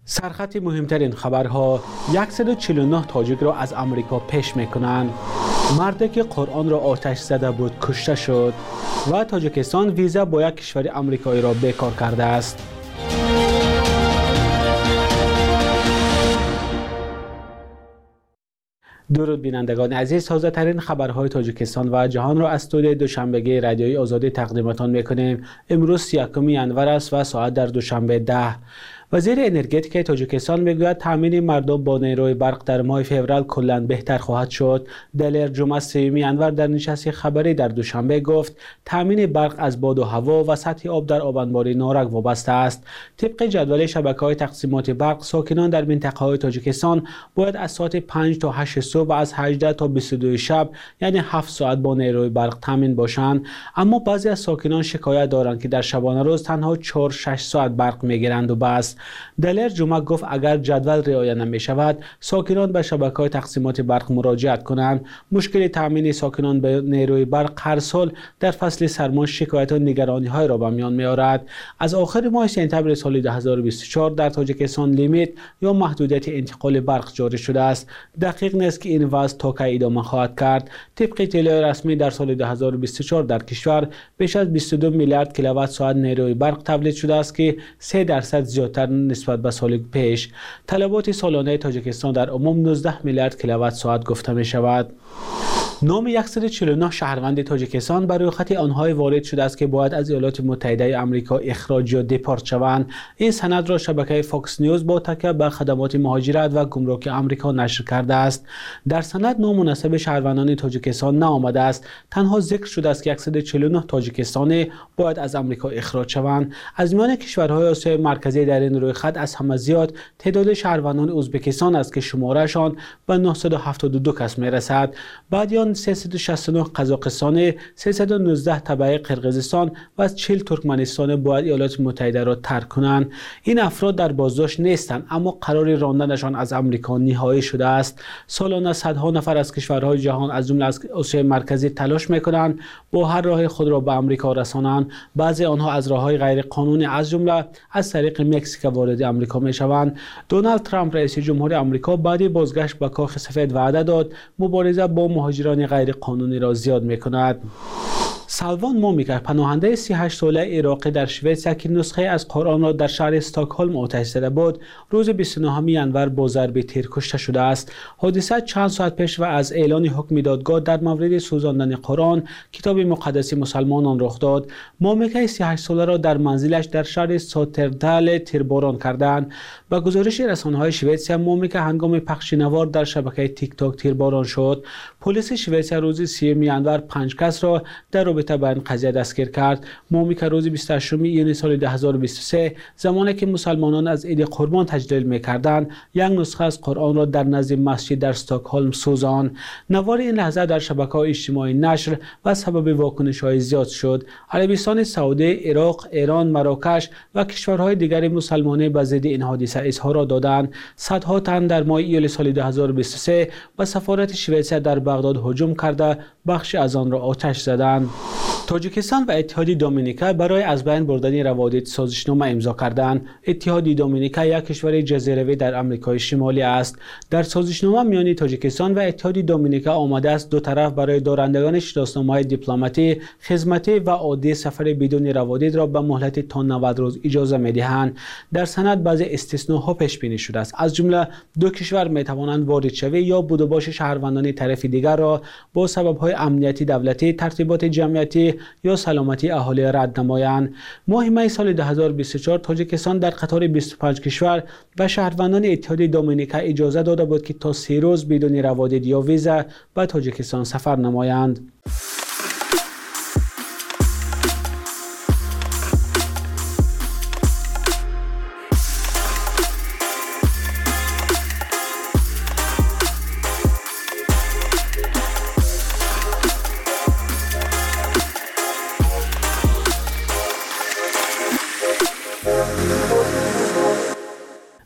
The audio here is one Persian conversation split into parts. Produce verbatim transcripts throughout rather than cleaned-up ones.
سرخط مهمترین خبرها: صد و چهل و نه تاجیک را از آمریکا پیش میکنند. مردی که قرآن را آتش زده بود کشته شد و تاجیکستان ویزا با یک کشور آمریکایی را بیکار کرده است. درود بینندگان عزیز، تازه ترین خبرهای تاجیکستان و جهان را از استودیوی دوشنبگی رادیوی آزادی تقدیمتان میکنیم. امروز سی و یکم ژانویه است و ساعت در دوشنبه ده. وزیر انرژتیک تاجیکستان میگوید تامین مردم با نیروی برق در ماه فوریه کلاً بهتر خواهد شد. دلیر جمعه سوم ژانویه در نشست خبری در دوشنبه گفت تامین برق از باد و هوا و سطح آب در آبانباری نارک وابسته است. طبق جدول شبکه‌های تقسیمات برق، ساکنان در منطقه‌های تاجیکستان باید از ساعت پنج تا هشت صبح و از هجده تا بیست و دو شب یعنی هفت ساعت با نیروی برق تامین باشند. اما بعضی از ساکنان شکایت دارند که در شبانه روز تنها چهار شش ساعت برق میگیرند و بس. دلیر جمعه گفت اگر جدول رعایت نمی شود ساکنان به شبکه‌های تقسیمات برق مراجعت کنند. مشکل تامین ساکنان به نیروی برق هر سال در فصل سرما شکایت و نگرانی‌های را به میان می‌آورد. از آخر ماه سپتامبر سال دو هزار و بیست و چهار در تاجیکستان لیمیت یا محدودیت انتقال برق جاری شده است. دقیق نیست که این وضع تا کی ادامه خواهد کرد. طبق اطلاع رسمی در سال دو هزار و بیست و چهار در کشور بیش از بیست و دو میلیارد کیلووات ساعت نیروی برق تولید شده است که سه درصد زیادتر نسبت به سال پیش. طلبات سالانه تاجیکستان در عموم نوزده میلیارد کیلووات ساعت گفته می شود. نام صد و چهل و نه شهروند تاجیکستان بر روی خط آنهای وارد شده است که باید از ایالات متحده آمریکا اخراج یا دپارت شوند. این سند را شبکه فاکس نیوز با تکیه بر خدمات مهاجرت و گمرک آمریکا نشر کرده است. در سند نام مناسب شهروندان تاجیکستان نآمده است. تنها ذکر شده است که صد و چهل و نه تاجیکستانی باید از آمریکا اخراج شوند. از میان کشورهای آسیای مرکزی در این روی خط از همه زیاد تعداد شهروندان ازبکستان است که شمارهشان به نهصد و هفتاد و دو کس میرسد. بعد سیصد و شصت و نه قزاقستان، سیصد و نوزده تبع قرقیزستان و از چهل ترکمنستان باید ایالات متحده را ترک کنند. این افراد در بازداشت نیستند اما قرار راندنشان از آمریکا نهایی شده است. سالانه صدها نفر از کشورهای جهان از جمله از آسیای مرکزی تلاش میکنند با هر راه خود را به آمریکا رسانند. بعضی آنها از راههای غیر قانونی از جمله از طریق مکزیک وارد آمریکا میشوند. دونالد ترامپ رئیس جمهور آمریکا بعد بازگشت به کاخ سفید وعده داد مبارزه با مهاجران غیر قانونی را زیاد میکند. سالوان مومیکا پناهنده سی و هشت ساله عراقی در شوئد که نسخه از قرآن را در شهر استکهلم آتش زده بود روز بیست و نهم ژانویه با ضرب تیر کشته شده است. حادثه چند ساعت پیش و از اعلان حکم دادگاه در مورد سوزاندن قرآن کتاب مقدس مسلمانان رخ داد. مومیکا سی و هشت ساله را در منزلش در شهر ساتردال تیرباران کردند. با گزارش رسانه‌های شوئد مومیکا هنگام پخش نوار در شبکه تیک تاک تیرباران شد. پلیس شوئد روز سوم ژانویه پنج کس را در رابطه با این قضیه دستگیر کرد. مومیکا روز بیست و هشتم ژانویه سال دو هزار و بیست و سه زمانی که مسلمانان از عید قربان تجلیل می‌کردند یک نسخه از قرآن را در نزد مسجد در استکهلم سوزاند. نوار این لحظه در شبکه‌های اجتماعی نشر و سبب واکنش‌های زیاد شد. عربستان سعودی، عراق، ایران، مراکش و کشورهای دیگر مسلمانان به ضد این حادثه اظهار دادند. صدها تن در ماه ایول سال دو هزار و بیست و سه به سفارت شوئد در بغداد هجوم کرده بخش از آن را آتش زدند. تاجیکستان و اتحاد دومینیکا برای از بین بردن روابط سازشنامه امضا کردند. اتحاد دومینیکا یک کشور جزیره‌ای در آمریکای شمالی است. در سازشنامه میان تاجیکستان و اتحاد دومینیکا آمده است دو طرف برای دارندگان شناسنامه‌های دیپلماتی، خدمتی و عادی سفر بدون روابط را به مهلت تا نود روز اجازه می‌دهند. در سند بعضی استثناءها پیش بینی شده است. از جمله دو کشور می‌توانند وارد شوی یا بود و باش شهروندان طرف دیگر را با سبب‌های امنیتی دولتی، ترتیبات جمعیتی یا سلامتی اهالی رد نمایند. ماه می سال دو هزار و بیست و چهار تاجیکستان در قطار بیست و پنج کشور و شهروندان اتحاد دومینیکا اجازه داده بود که تا سه روز بدون روابط یا ویزا به تاجیکستان سفر نمایند.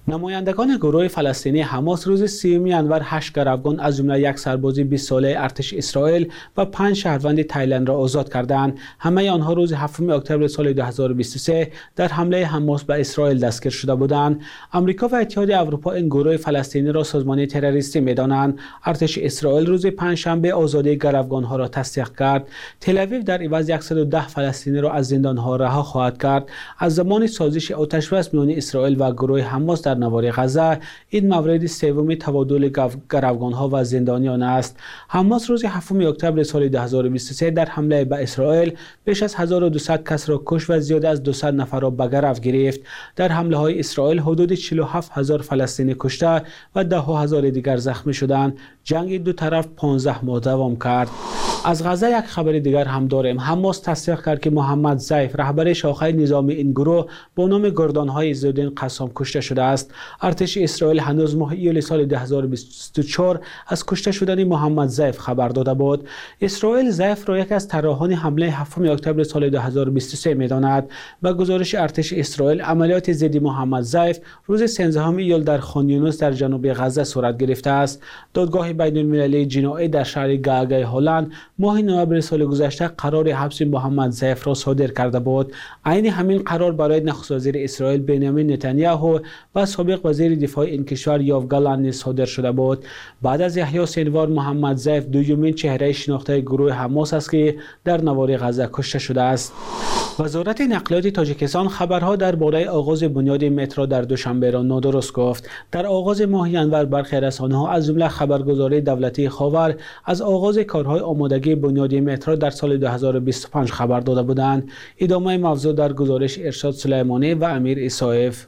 نمایندگان گروه فلسطینی حماس روز سیوم ینور هشت گروگان از جمله یک سرباز بیست ساله ارتش اسرائیل و پنج شهروند تایلند را آزاد کردند. همه آنها روز هفتم اکتبر سال دو هزار و بیست و سه در حمله حماس به اسرائیل دستگیر شده بودند. آمریکا و اتحادیه اروپا این گروه فلسطینی را سازمان تروریستی می‌دانند. ارتش اسرائیل روز پنجشنبه آزادی گروگان‌ها را تصدیق کرد. تل‌آویو در عوض صد و ده فلسطینی را از زندان‌ها رها خواهد کرد. از زمان سازش آتش‌بس میان اسرائیل و گروه حماس در نوار غزه این مورد سوم تبادل گروگان‌ها و زندانیان است. حماس روز هفتم اکتبر سال دو هزار و بیست و سه در حمله به اسرائیل بیش از هزار و دویست کس را کشت و زیاد از دویست نفر را به گرو گرفت. در حمله‌های اسرائیل حدود چهل و هفت هزار فلسطینی کشته و ده هزار دیگر زخمی شدند. جنگ دو طرف پانزده ماه دوام کرد. از غزه یک خبر دیگر هم داریم. حماس تصدیق کرد که محمد ضیف رهبر شاخه نظامی این گروه با نام گردان‌های عزالدین قسام کشته شده است. ارتش اسرائیل هنوز ماه ایول سال دو هزار و بیست و چهار از کشته شدن محمد ضیف خبر داده بود. اسرائیل ضیف را یکی از طراحان حمله هفتم اکتبر سال دو هزار و بیست و سه می‌داند. با گزارش ارتش اسرائیل عملیات ضد محمد ضیف روز سیزدهم ایول در خان یونس در جنوب غزه صورت گرفته است. دادگاه بین‌المللی جنایی در شهر گاگای هلند ماه نوامبر سال گذشته قرار حبس محمد ضیف را صادر کرده بود. عین همین قرار برای نخست وزیر اسرائیل بنیامین نتانیاهو و سابق وزیر دفاع این کشور یوآف گالند نیز صادر شده بود. بعد از یحیی سنوار محمد ضیف دومین چهره شناخته گروه حماس است که در نوار غزه کشته شده است. وزارت نقلیات تاجیکستان خبرها درباره آغاز بنیاد مترو در دوشنبه را نادرست گفت. در آغاز ماه ینور برخی رسانه‌ها از جمله خبرگزاری دولتی خاور از آغاز کارهای آمادگی بنیاد مترو در سال دو هزار و بیست و پنج خبر داده بودند. ادامه موضوع در گزارش ارشاد سلیمانی و امیر اسایف.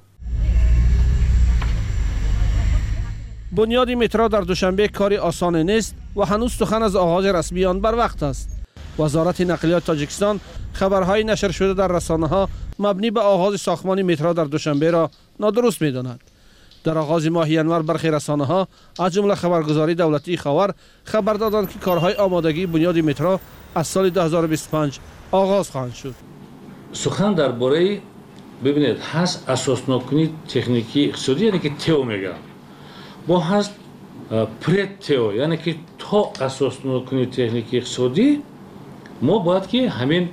بنیاد مترو در دوشنبه کاری آسان نیست و هنوز سخن از آغاز رسمی آن بر وقت است. وزارت نقلیات تاجیکستان خبرهای نشر شده در رسانه‌ها مبنی به آغاز ساختمان مترو در دوشنبه را نادرست می‌دانند. در آغاز ماه ینور برخی رسانه‌ها از جمله خبرگزاری دولتی خاور خبر دادند که کارهای آمادگی بنیاد مترو از سال دو هزار و بیست و پنج آغاز خواهند شد. سخن درباره ببینید هست اساسناکنی تکنیکی اقتصادی یعنی که تئو میگن با هست پرت تئو یعنی که تا اساسناکنی تکنیکی اقتصادی ما باید که همین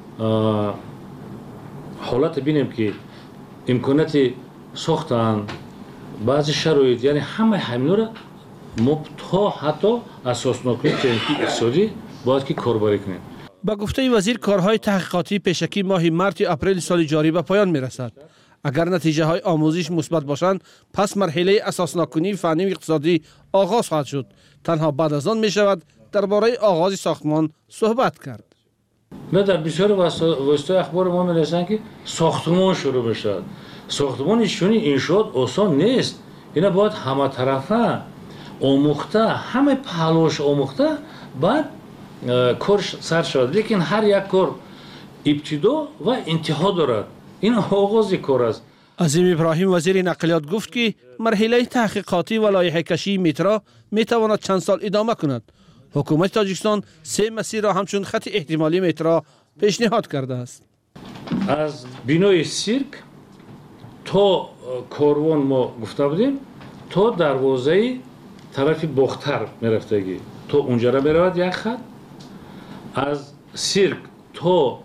حالت بینیم که امکانات ساختن بعضی شرایط یعنی همه همین را ما تا حتی اساسناکنی تکنیکی اقتصادی باید که کاربری کنیم. با گفته وزیر کارهای تحقیقاتی پیشکی ماه مارس یا اپریل سال جاری به پایان میرسد. اگر نتیجه های آموزش مثبت باشند پس مرحله اساسناکنی فنی و اقتصادی آغاز خواهد شد. تنها بعد از آن می شود درباره آغاز ساختمان صحبت کرد. نه در بسیار واسطه اخبار ما می رسند که ساختمان شروع بشه. ساختمان ایشونی انشاءات آسان نیست. اینا باید همه طرفه آموخته همه پهلوش آموخته بعد کار سر شد. لیکن هر یک کار ابتدا و انتها دارد. این آغاز کار است. عظیم ابراهیم وزیر نقلیات گفت که مرحله تحقیقاتی و لایحه کشی مترو می تواند چند سال ادامه کند. حکومت تاجیکستان سه مسیر را همچون خط احتمالی مترو پیشنهاد کرده است. از بینای سیرک تا کاروان ما گفته بودیم تا دروازه طرف باختر می رفتگی تا اونجا را برود یک خط. از سیرک تا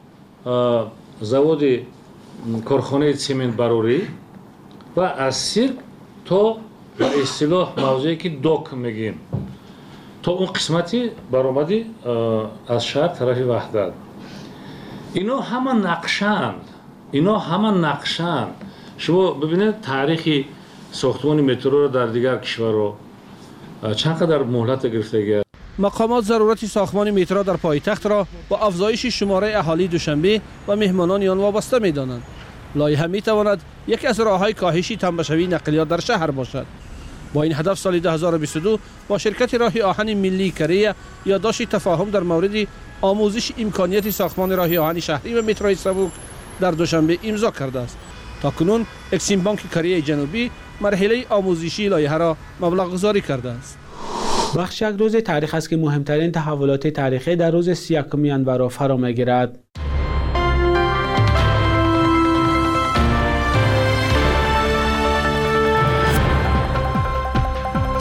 زواد کارخانه سیمنت بروری و از سیرک تا به اصطلاح موضوعی که داک میگیم تا اون قسمتی برآمدی از شهر طرف وحدت. اینا همه نقشند اینا همه نقشند شما ببینید تاریخی ساختمان مترو رو در دیگر کشورها چند قدر مهلت گرفتگی. مقامات ضرورت ساختمان مترو در پایتخت را با افزایش شماره اهالی دوشنبه و مهمانان آن وابسته می‌دانند. لایحه می‌تواند یکی از راه‌های کاهش تنبشوی نقلیات در شهر باشد. با این هدف سال دو هزار و بیست و دو با شرکت راه آهن ملی کره یادداشت تفاهم در مورد آموزش امکانیت ساختمان راه آهن شهری و متروی سبک در دوشنبه امضا کرده است. تاکنون اکسیم بانک کره جنوبی مرحله آموزشی لایحه را مبلغ گذاری کرده است. بخش یک روز تاریخ است که مهمترین تحولات تاریخی در روز سی و یکم ینور را فرا می‌گیرد.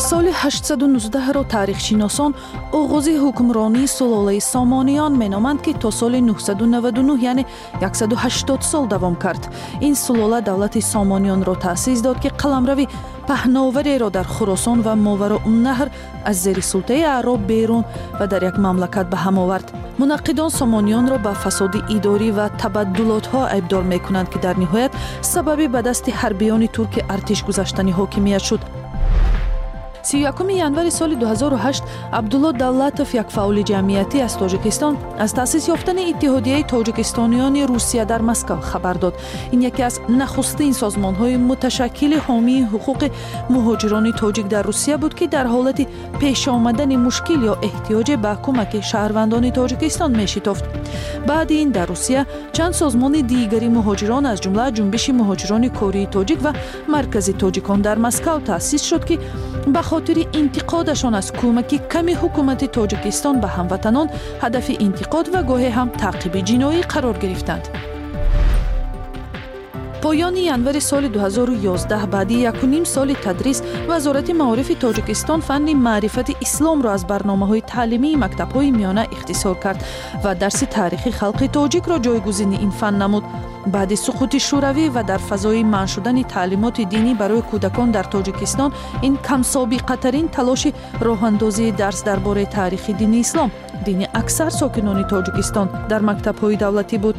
соли ҳаштсаду нуздаҳ-ро таърихшиносон оғози ҳукмронии сулолаи Сомониён меноманд, ки то соли нуҳсаду наваду нӯҳ яъне яксаду ҳаштод сол давом кард. Ин сулола давлати Сомониёнро таъсис дод, ки қаламрави паҳновареро дар Хуросон ва Мовароуннаҳр аз зери султаи аъроб берун ва дар як мамлакат ба ҳам овард. мунаққидон Сомониёнро ба фасоди идорӣ ва табаддулотҳо айбдор мекунанд, ки дар ниҳоят сабаби ба дасти ҳарбиёни турки артиш гузаштани ҳокимият шуд. سی و یکم январи соли дуҳазору ҳашт Абдулло Давлатов, як фаъоли ҷамъиятӣ аз Тоҷикистон, аз таъсис ёфтани Иттиҳодияи Тоҷикистонёни Русия дар Москав хабар дод. Ин яке аз нахустин созмонҳои муташаккили ҳомии ҳуқуқи муҳоҷирони тоҷик дар Русия буд, ки дар ҳолати пешомадани мушкил ё эҳтиёҷе ба кӯмаки шаҳрвандони Тоҷикистон мешитофт. баъди ин дар Русия чанд созмони дигари муҳоҷирон, аз ҷумла ҷунбиши муҳоҷирони кории тоҷик ва маркази тоҷикон дар Москав таъсис шуд, ки ба хотири интиқодашон аз кӯмаки ками ҳукумати Тоҷикистон ба ҳамватанон ҳадафи интиқод ва гоҳе ҳам таъқиби ҷиноӣ қарор гирифтанд. поёни январи соли дуҳазору ёздаҳ баъди яку ним соли тадрис, Вазорати маорифи Тоҷикистон фанни маърифати исломро аз барномаҳои таълимии мактабҳои миёна ихтисор кард ва дарси таърихи халқи тоҷикро ҷойгузини ин фан намуд. баъди суқути шӯравӣ ва дар фазои манъ шудани таълимоти динӣ барои кӯдакон дар Тоҷикистон, ин камсобиқатарин талоши роҳандозии дарс дар бораи таърихи дини ислом, дини аксар сокинони Тоҷикистон, дар мактабҳои давлатӣ буд.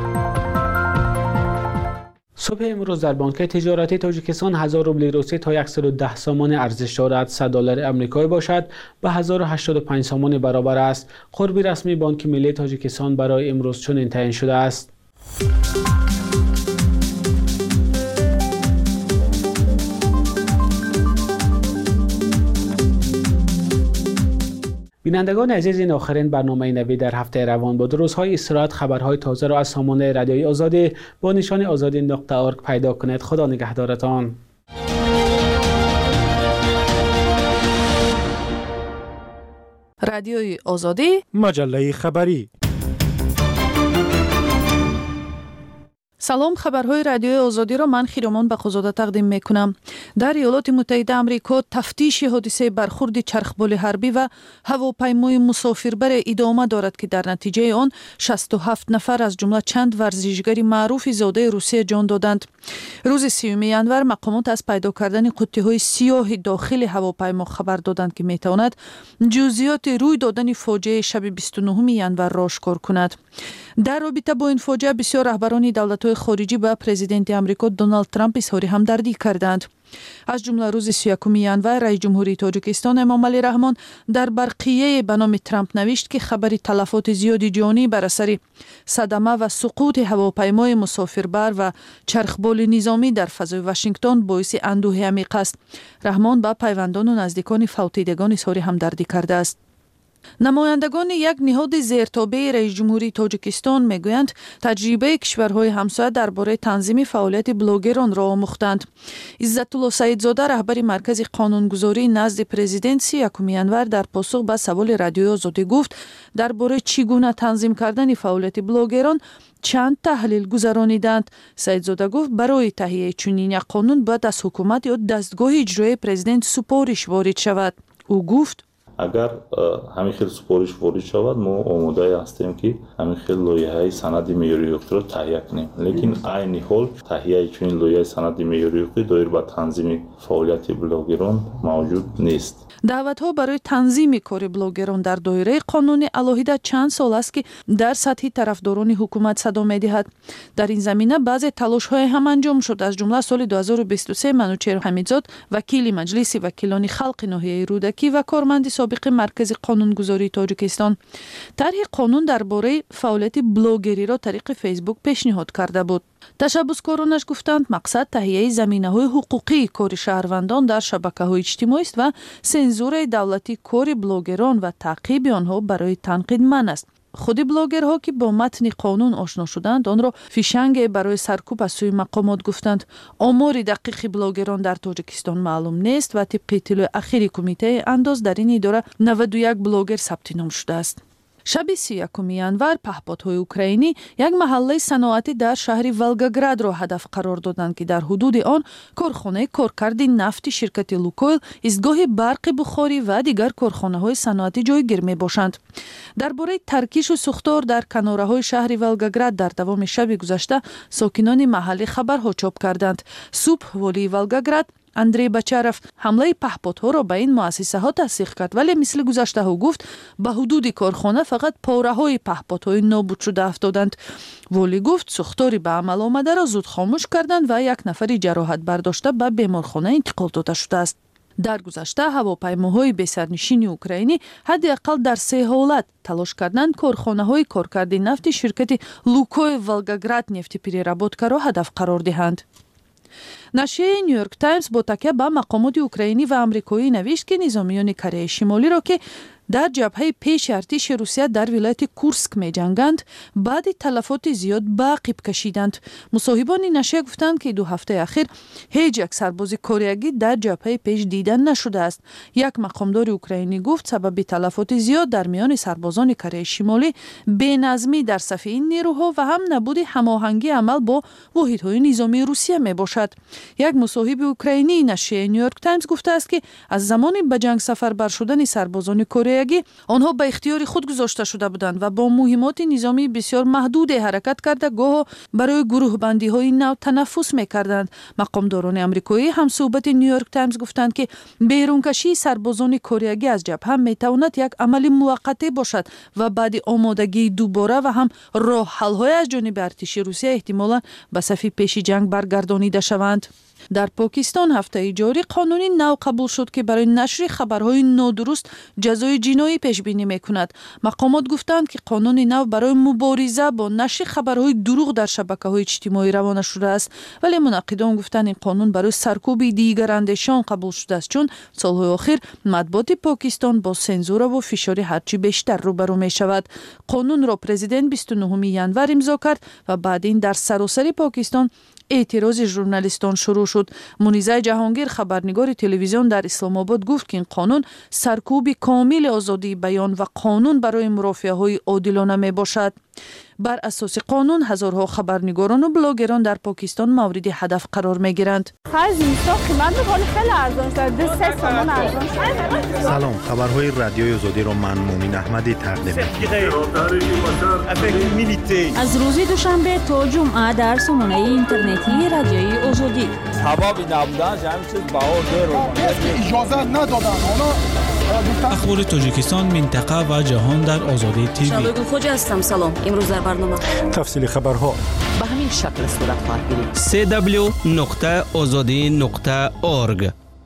صبح امروز در بانک تجارتی تاجیکستان هزار روبل روسی تا صد و ده سامان ارزش دارد. صد دلار آمریکایی باشد به هزار و هشتاد و پنج سامان برابر است. قربی رسمی بانک ملی تاجیکستان برای امروز چنین تعیین شده است. بینندگان عزیز، این آخرین برنامه نوی در هفته روان بود. روزهای استراحت خبرهای تازه را از سامانه رادیوی آزادی با نشان آزادی نقطه ارگ پیدا کنید. خدا نگهدارتان. رادیوی آزادی، مجله خبری. салом, хабарҳои радиои озодиро ман Хиромон Бақозода тақдим мекунам. Дар Иёлоти Муттаҳида Амрико тафтиши ҳодисаи бархурди чархболи ҳарбӣ ва ҳавопаймои мусофирбаре идома дорад, ки дар натиҷаи он шасту ҳафт нафар аз ҷумла чанд варзишгари маъруфи зодаи Русия ҷон доданд. рӯзи сеюми январ мақомот аз пайдо кардани қуттиҳои сиёҳи дохили ҳавопаймо хабар доданд, ки метавонад ҷузъиёти рӯй додани фоҷиаи шаби бисту нӯҳуми январро ошкор кунад. дар робита бо ин фоҷиа бисёр раҳбарони давлатҳои хориҷӣ ба президенти Амрико Доналд Трамп изҳори ҳамдардӣ карданд. аз ҷумла рӯзи си و یکم январ раис ҷумҳурии Тоҷикистон Эмомалӣ Раҳмон дар барқияе ба номи Трамп навишт, ки хабари талафоти зиёди ҷонӣ бар асари садама ва суқути ҳавопаймои мусофирбар ва чархболи низомӣ дар фазои Вашингтон боиси андӯҳи амиқ аст. Раҳмон ба пайвандону наздикони фавтидагон изҳори ҳамдардӣ кардааст. намояндагони як ниҳоди зертобаи раис ҷумҳурии Тоҷикистон мегӯянд, таҷрибаи кишварҳои ҳамсоя дар бораи танзими фаъолияти блогеронро омӯхтанд. Иззатулло Саидзода, раҳбари маркази қонунгузорӣ назди президент, си و یکم январ дар посух ба саволи радиои озодӣ гуфт, дар бораи чӣ гуна танзим кардани фаъолияти блогерон чанд таҳлил гузарониданд. Саидзода гуфт, барои таҳияи чунин як қонун бояд аз ҳукумат ё дастгоҳи иҷроии президент супориш ворид шавад. ӯ гуфт: агар ҳамин хел супориш ворид шавад, мо омода ҳастем ки ҳамин хел лоиҳаи санади меъёрии ҳуқуқиро таҳия кунем. лекин айни ҳол таҳияи чунин лоиҳаи санади меъёрии ҳуқуқӣ доир ба танзими фаъолияти блогерон мавҷуд нест. даъватҳо барои танзими кори блогерон дар доираи қонуни алоҳида чанд сол аст, ки дар сатҳи тарафдорони ҳукумат садо медиҳад. дар ин замина баъзе талошҳое ҳам анҷом шуд. аз ҷумла соли дуҳазору бисту се Манучер Ҳамидзод, вакили маҷлиси вакилони халқи ноҳияи Рӯдакӣ ва корманди собиқи маркази қонунгузории Тоҷикистон тарҳи қонун дар бораи фаъолияти блогериро тариқи Фейсбук пешниҳод карда буд. ташаббускоронаш гуфтанд, мақсад таҳияи заминаҳои ҳуқуқии кори шаҳрвандон дар шабакаҳои иҷтимоист ва сензураи давлатӣ кори блогерон ва таъқиби онҳо барои танқид манъ аст. худи блогерҳо, ки бо матни қонун ошно шуданд, онро фишанге барои саркӯб аз сӯи мақомот гуфтанд. омори дақиқи блогерон дар Тоҷикистон маълум нест ва тибқи иттилои ахири кумитаи андоз дар ин идора наваду як блогер сабти ном шудааст. шаби سی و یکم январ паҳподҳои украинӣ як маҳаллаи саноатӣ дар шаҳри Волгоградро ҳадаф қарор доданд, ки дар ҳудуди он корхонаи коркарди нафти ширкати Лукойл, истгоҳи барқи бухорӣ ва дигар корхонаҳои саноатӣ ҷойгир мебошанд. дар бораи таркишу сӯхтор дар канораҳои шаҳри Волгоград дар давоми шаби гузашта сокинони маҳаллӣ хабарҳо чоп карданд. субҳ волии Волгоград Андрей Бачаров ҳамлаи паҳподҳоро ба ин муассисаҳо тасдиқ кард, вале мисли гузаштаҳо гуфт, ба ҳудуди корхона фақат пораҳои паҳподҳои нобудшуда афтоданд. волӣ гуфт, сӯхтори ба амал омадаро зуд хомӯш карданд ва як нафари ҷароҳат бардошта ба беморхона интиқол дода шудааст. дар гузашта ҳавопаймоҳои бесарнишини украинӣ ҳадди ақал дар се ҳолат талош карданд корхонаҳои коркарди нафти ширкати Лукойл Волгоград нефтипереработкаро ҳадаф қарор диҳанд. нашрияи Нью-Йорк Таймс бо такя ба мақомоти украинӣ ва амрикоӣ навишт, ки низомиёни Кореяи Шимолиро, ки дар ҷабҳаи пеши артиши Русия дар вилояти Курск меҷанганд, баъди талафоти зиёд ба ақиб кашиданд. мусоҳибони нашрия гуфтанд, ки ду ҳафтаи ахир ҳеҷ як сарбози кореягӣ дар ҷабҳаи пеш дида нашудааст. як мақомдори украинӣ гуфт, сабаби талафоти зиёд дар миёни сарбозони Кореяи Шимолӣ беназмӣ дар сафи ин нерӯҳо ва ҳам набуди ҳамоҳангии амал бо воҳидҳои низомии Русия мебошад. як мусоҳиби украинии нашрияи Нью-Йорк Таймс гуфтааст, ки аз замони ба ҷанг сафарбар шудани сарбозони Корея онҳо ба ихтиёри худ гузошта шуда буданд ва бо муҳимоти низомии бисёр маҳдуде ҳаракат карда гоҳо барои гурӯҳбандиҳои нав танаффус мекарданд. мақомдорони амрикоӣ ҳамсӯҳбати Нью-Йорк Таймс гуфтанд, ки берункашии сарбозони кореягӣ аз ҷабҳа метавонад як амали муваққатӣ бошад ва баъди омодагии дубора ва ҳам роҳҳалҳое аз ҷониби артиши Русия эҳтимолан ба сафи пеши ҷанг баргардонида шаванд. дар Покистон ҳафтаи ҷорӣ қонуни нав қабул шуд, ки барои нашри хабарҳои нодуруст ҷазои ҷиноӣ пешбинӣ мекунад. мақомот гуфтанд, ки қонуни нав барои мубориза бо нашри хабарҳои дурӯғ дар шабакаҳои иҷтимоӣ равона шудааст, вале мунаққидон гуфтанд, ин қонун барои саркӯби дигарандешон қабул шудааст, чун солҳои охир матбуоти Покистон бо сензура ва фишори ҳарчи бештар рӯбарӯ мешавад. қонунро президент бисту нӯҳуми январ имзо кард ва баъд ин дар саросари Покистон эътирози журналистон шурӯъ шуд. Мунизаи Ҷаҳонгир, хабарнигори телевизион дар Исломобод, гуфт, ки ин қонун саркӯби комили озодии баён ва қонун барои мурофиаҳои одилона мебошад. бар асоси қонун ҳазорҳо хабарнигорону блогерон дар Покистон мавриди ҳадаф қарор мегиранд. салом, хабарҳои радиои озодиро ман Муъмин Аҳмадӣ тақдим мекунам. аз рӯзи душанбе то ҷумъа дар сомонаи интернетии радиои озодӣ. ҳабоби набудан ҳамин чиз баҳо деру иҷоза надодан. ахбори Тоҷикистон, минтақа ва ҷаҳон дар Озодӣ ТВ. Шалои Гулхоҷа ҳастам. Салом. имрӯз дар барнома тафсили хабарҳо ба ҳамин шакл сурат хоҳад гирифт. си дабл ю нуқта озодӣ нуқта орг.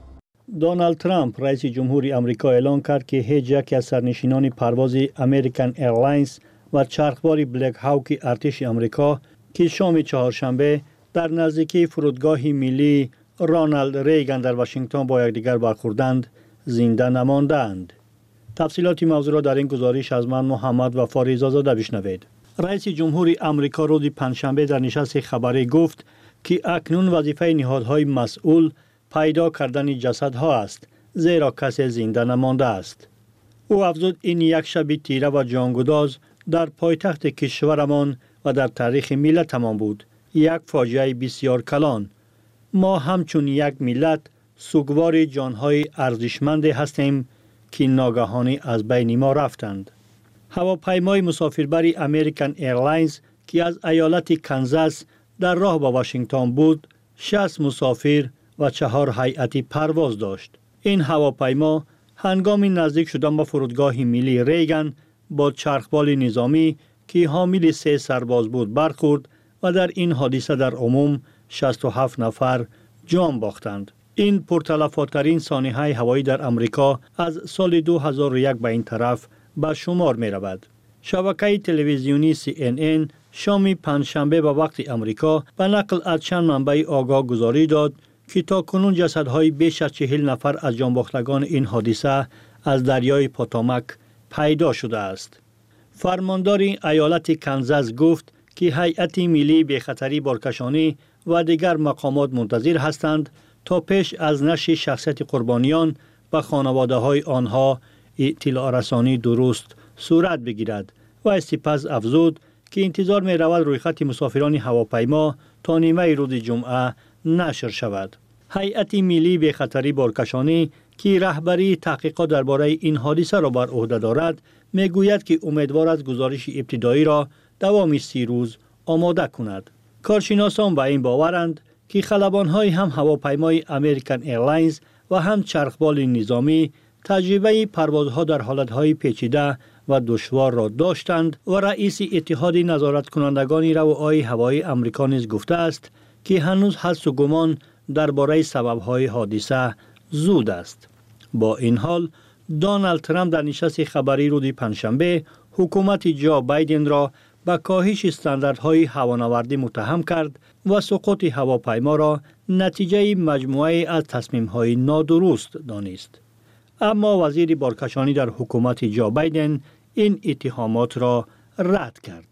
Дональд Трамп, раиси ҷумҳури Амрико, эълон кард, ки ҳеҷ яке аз сарнишинони парвози American Airlines ва чархбори Black Hawk-и артиши Амрико, ки шоми чаҳоршанбе дар наздикии фурудгоҳи миллии Роналд Рейган дар Вашингтон бо якдигар бархӯрданд, зинда намондаанд. тафсилоти мавзӯъро дар ин гузориш аз ман Муҳаммад Вафо Ризозода бишнавед. раиси ҷумҳури Амрико рӯзи панҷшанбе дар нишасти хабарӣ гуфт, ки акнун вазифаи ниҳодҳои масъул пайдо кардани ҷасадҳо аст, зеро касе зинда намондааст. ӯ афзуд, ин як шаби тира ва ҷонгудоз дар пойтахти кишварамон ва дар таърихи миллатамон буд, як фоҷиаи бисьёр калон. мо ҳамчун як миллат сугвори ҷонҳои арзишманде ҳастем, ки ногаҳонӣ аз байни мо рафтанд. ҳавопаймои мусофирбари American Airlines, ки аз аёлати Канзас дар роҳ ба Вашингтон буд, шаст мусофир ва чаҳор ҳайати парвоз дошт. ин ҳавопаймо ҳангоми наздик шудан ба фурудгоҳи миллии Рейган бо чархболи низомӣ, ки ҳомили се сарбоз буд, бархӯрд ва дар ин ҳодиса дар умум шасту ҳафт нафар ҷон бохтанд. ин пурталафотарин сониҳаи ҳавоӣ дар Амрико аз соли ду ҳазору як ба ин тараф ба шумор меравад. шабакаи телевизионӣ Си Эн Эн шоми панҷшанбе ба вақти Амрико ба нақл аз чанд манбаи огоҳ гузорӣ дод, ки то кунун ҷасадҳои беш аз чҳил нафар аз ҷонбохтагони ин ҳодиса аз дарёи Потомак пайдо шудааст. фармондори аёлати Канзас гуфт, ки ҳайати миллии бехатарии боркашонӣ ва дигар мақомот мунтазир ҳастанд то пеш аз нашри шахсияти қурбониён ба хонаводаҳои онҳо иттилоърасонӣ дуруст صورت بگیرد و سپس افزود که انتظار می رود رویخط مسافران هواپیما تا نیمه روز جمعه نشر شود. هیئت ملی به خطری بارکشانی که رهبری تحقیقات درباره این حادثه را بر عهده دارد میگوید که امیدوار است گزارش ابتدایی را دوام سی روز آماده کند. کارشناسان به این باورند که خلبان‌های هم هواپیمای امریکن ایرلاینز و هم چرخبال نظامی تجربه پروازها در حالتهای پیچیده و دشوار را داشتند و رئیس اتحاد نظارت کنندگان روهای هوایی امریکا نیز گفته است که هنوز حدس و گمان درباره سبب‌های حادثه زود است. با این حال دونالد ترامپ در نشست خبری روز پنجشنبه حکومت جو بایدن را به کاهش استانداردهای هوانوردی متهم کرد و سقوط هواپیما را نتیجه مجموعه از تصمیم‌های نادرست دانست. اما وزیر بارکشانی در حکومت جو بایدن این اتهامات را رد کرد.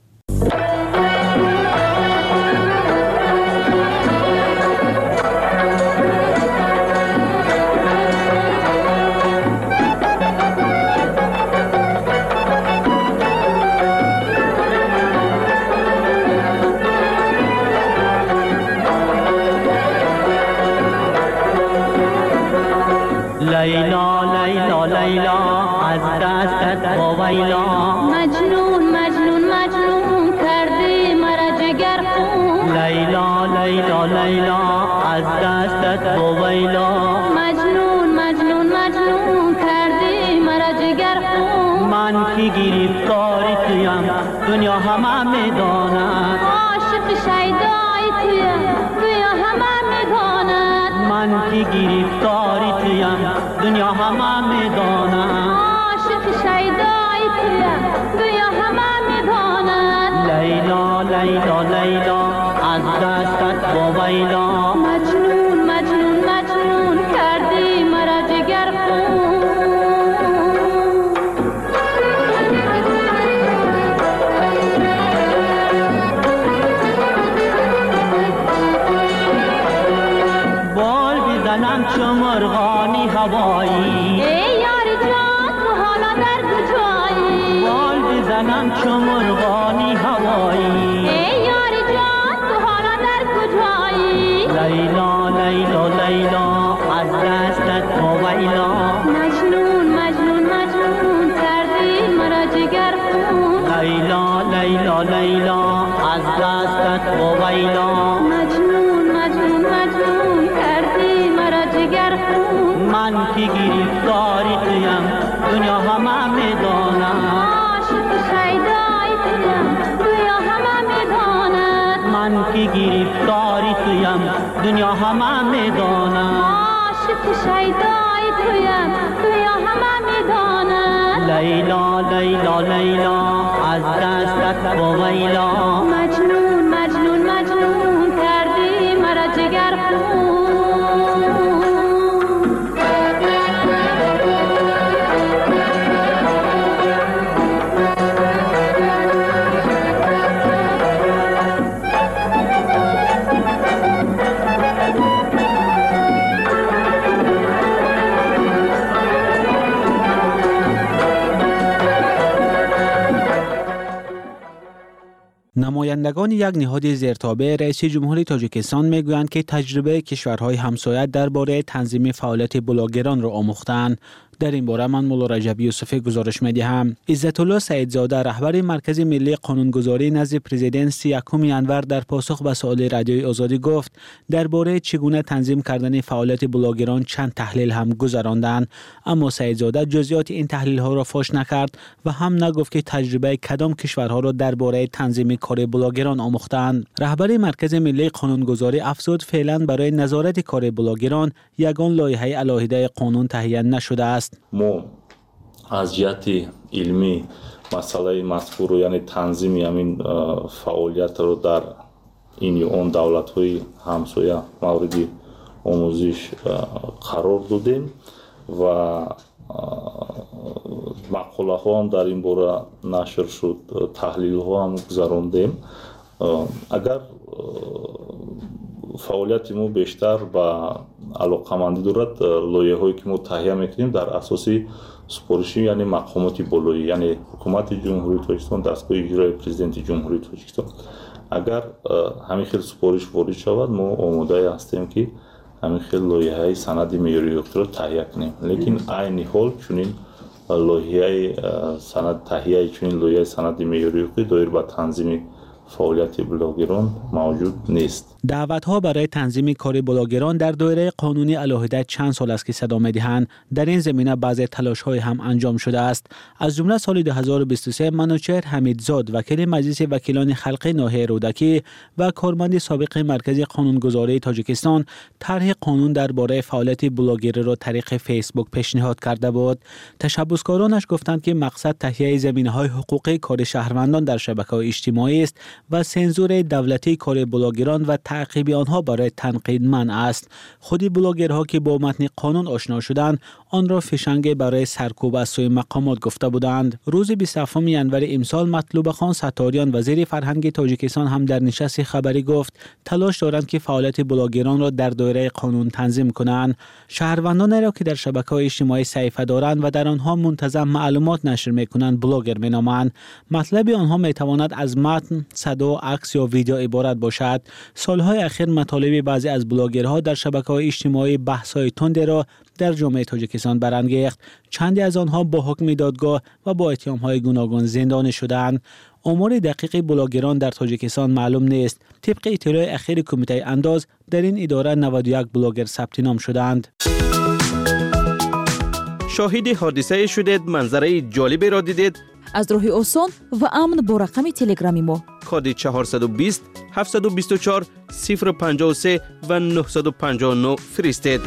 لیلا لیلا لیلا از دستت وایلا مجنون مجنون مجنون کردی مرا جگر خون لیلا لیلا لیلا از دستت وایلا مجنون مجنون مجنون کردی مرا جگر خون من کی گرفتاری تویم دنیا همه میداند عاشق شیدای تویم دنیا همه میداند من کی گرفتاری تویم دنیا همه میداند عاشق شیدای تویم دنیا همه میداند لیلا لیلا لیلا از دستت وایلا مجنون مجنون مجنون کردی مرا جگر خون بال بزنم چو مرغانی هوایی ای یار جان تو حالا در کجایی بال بزنم چو مرغانی هوایی ای یار جان تو حالا در کجایی لیلا لیلا لیلا از دستت وایلا مجنون مجنون مجنون کردی مرا جگر خون لیلا لیلا لیلا از دستت وایلا مجنون مجنون مجنون کردی مرا جگر خون من کی گرفتاری تویم دنیا همه میداند عاشق شیدای تویم دنیا همه میداند من کی گرفتاری تویم دنیا همه میداند عاشق شیدای تویم دنیا همه میداند لیلا لیلا لیلا از دستت وایلا مجنون مجنون مجنون کردی مرا جگر خون نمایندگان یک نهاد زیرتابع رئیس جمهوری تاجیکستان میگویند که تجربه کشورهای همسایه درباره تنظیم فعالیت بلاگران را آموختند. در این باره من مولا رجب یوسفی گزارش می‌دهم. عزت الله سعیدزاده رهبر مرکز ملی قانونگذاری نزد پرزیدنت یکم انور در پاسخ به سوال رادیوی آزادی گفت درباره چگونه تنظیم کردن فعالیت بلاگران چند تحلیل هم گذراندند، اما سعیدزاده جزئیات این تحلیل ها را فاش نکرد و هم نگفت که تجربه کدام کشورها را درباره تنظیم کار بلاگران آموختند. رهبر مرکز ملی قانونگذاری افزود فعلا برای نظارت کار بلاگران یگان لایحه علیحده قانون تهیه نشده است. ما از جهت علمی مسئله مذکور یعنی تنظیم همین فعالیت رو در این اون دولت‌های همسایه مورد آموزش قرار دادیم و مقاله ها هم در این باره نشر شد، تحلیل ها هم گذراندیم. اگر فعالیت ما بیشتر با علاقمندی دارد لایه هایی که ما تهیه میکنیم در اساسی سپارشی یعنی مقامات بالایی یعنی حکومت جمهوری تاجیکستان دستگاه اجرایی پرزیدنت جمهوری تاجیکستان اگر همین خیلی سپارش وارد شود ما آماده هستیم که همین خیلی لایه های سند معیاری را تهیه کنیم لیکن عین حال چنین لایه سند تهیه چنین لایه سند معیاری دایر به تنظیم فعالیت بلاگران موجود نیست. دعوت‌ها برای تنظیم کار بلاگران در دایره قانونی علیحده چند سال است که صدا می‌دهند. در این زمینه بعضی تلاش‌های هم انجام شده است. از جمله سال دو هزار و بیست و سه منوچهر حمیدزاد وکیل مجلس وکیلان خلقی ناحیه رودکی و کارمند سابق مرکز قانونگذاری تاجیکستان طرح قانون درباره فعالیت بلاگری را طریق فیسبوک پیشنهاد کرده بود. تشبثکارانش گفتند که مقصد تهیه زمینه‌های حقوقی کار شهروندان در شبکه‌های اجتماعی است و سنزور دولتی کار بلاگران و تعقیب آنها برای تنقید منع است. خود بلاگرها که با متن قانون آشنا شدند آن را فشنگ برای سرکوب از سوی مقامات گفته بودند. روز بیست و هفتم ژانویه امسال مطلوب خان ستاریان وزیر فرهنگ تاجیکستان هم در نشست خبری گفت تلاش دارند که فعالیت بلاگران را در دایره قانون تنظیم کنند. شهروندان را که در شبکه‌های اجتماعی صحیفه دارند و در آنها منتظم معلومات نشر می‌کنند بلاگر می‌نامند. مطلب آنها می‌تواند از متن، صدا، عکس یا ویدیو عبارت باشد. سالهای اخیر مطالب بعضی از بلاگرها در شبکه‌های اجتماعی بحث‌های تند را در جامعه تاجیکستان برانگیخت. چندی از آنها با حکم دادگاه و با اتهام‌های گوناگون زندانی شدند. آمار دقیق بلاگران در تاجیکستان معلوم نیست. طبق اطلاع اخیر کمیته انداز در این اداره نود و یک بلاگر ثبت نام شدند. شاهد حادثه شدید، منظره جالبی را دیدید؟ از راه آسان و امن با رقم تلگرامی ما کد چهارصد و بیست هفتصد و بیست و چهار صفر پنجاه و سه و نهصد و پنجاه و نه فرستید.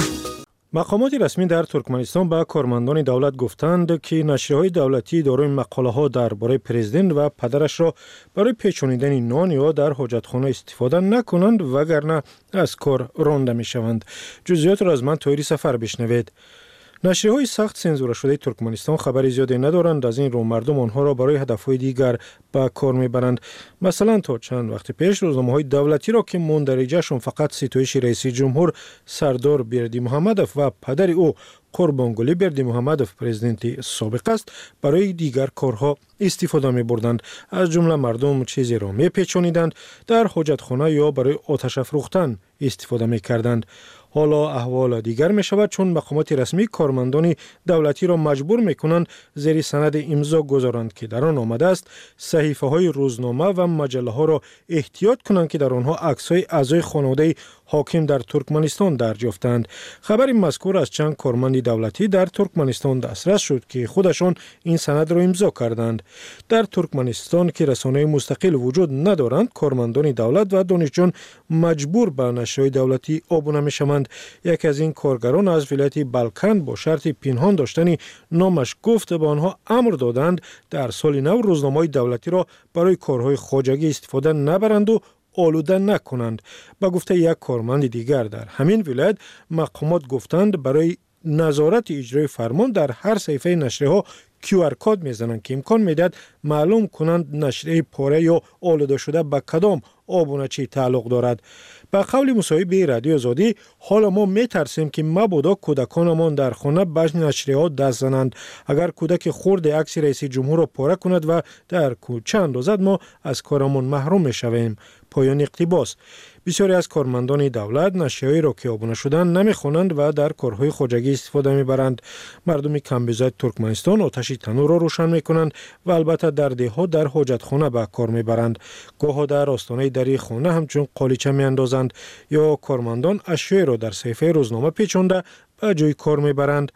مقامات رسمی در ترکمنستان به کارمندان دولت گفتند که نشریه‌های دولتی دارای مقاله‌ها درباره پرزیدنت و پدرش را برای پیچانیدن نان یا در حاجتخانه استفاده نکنند وگرنه از کار رانده می‌شوند. جزئیات را از من طاهری سفر بشنوید. نشریه‌های سخت سانسور شده ترکمنستان خبری زیادی ندارند از این رو مردم آنها را برای هدف‌های دیگر به کار می‌برند. مثلا تا چند وقت پیش روزنامه‌های دولتی را که مندرجه‌شان فقط ستایش رئیس جمهور سردار بردیمحمدوف و پدر او قربانگلی بردیمحمدوف پرزیدنت سابق است برای دیگر کارها استفاده می‌بردند. از جمله مردم چیزی را می‌پیچانیدند، در حاجتخانه یا برای آتش افروختن استفاده می‌کردند. حالا احوال دیگر می شود چون مقامات رسمی کارمندان دولتی را مجبور می کنند زیر سند امضا گذارند که در آن آمده است صحیفه های روزنامه و مجله ها را احتیاط کنند که در آنها عکس های اعضای خانواده حاکم در ترکمنستان دریافتند. خبر مذکور از چند کارمند دولتی در ترکمنستان دسترس شد که خودشان این سند را امضا کردند. در ترکمنستان که رسانه‌های مستقل وجود ندارند، کارمندان دولت و دانشجویان مجبور به نشریه‌های دولتی آبونه می‌شوند. یک از این کارگران از ولایت بالکان با شرط پنهان داشتن نامش گفت به آنها امر دادند در سال نو روزنامه‌های دولتی را برای کارهای خواجگی استفاده نبرند و آلوده نکنند. با گفته یک کارمند دیگر در همین ولایت مقامات گفتند برای نظارت اجرای فرمان در هر صفحه نشریه ها کیو آر کد میزنند که امکان میدهد معلوم کنند نشریه پاره یا آلوده شده به کدام آبونچی تعلق دارد. به قول مصاحبه رادیو آزادی، حالا ما میترسیم که مبادا کودکانمان در خانه به نشریه ها دست زنند. اگر کودک خرد عکس رئیس جمهور را پاره کند و در کوچه اندازد ما از کارمان محروم میشویم. پایان اقتباس. بسیاری از کارمندان دولت نشریه‌هایی را که آبونه شدند نمیخوانند و در کارهای خواجگی استفاده میبرند. مردم کمبزای ترکمنستان آتش تنور را روشن میکنند و البته در دهها در حاجتخانه به کار میبرند. گاه در آستانه دری خانه همچون قالیچه میاندازند یا کارمندان اشیاء را در صحیفه روزنامه پیچانده به جای کار میبرند.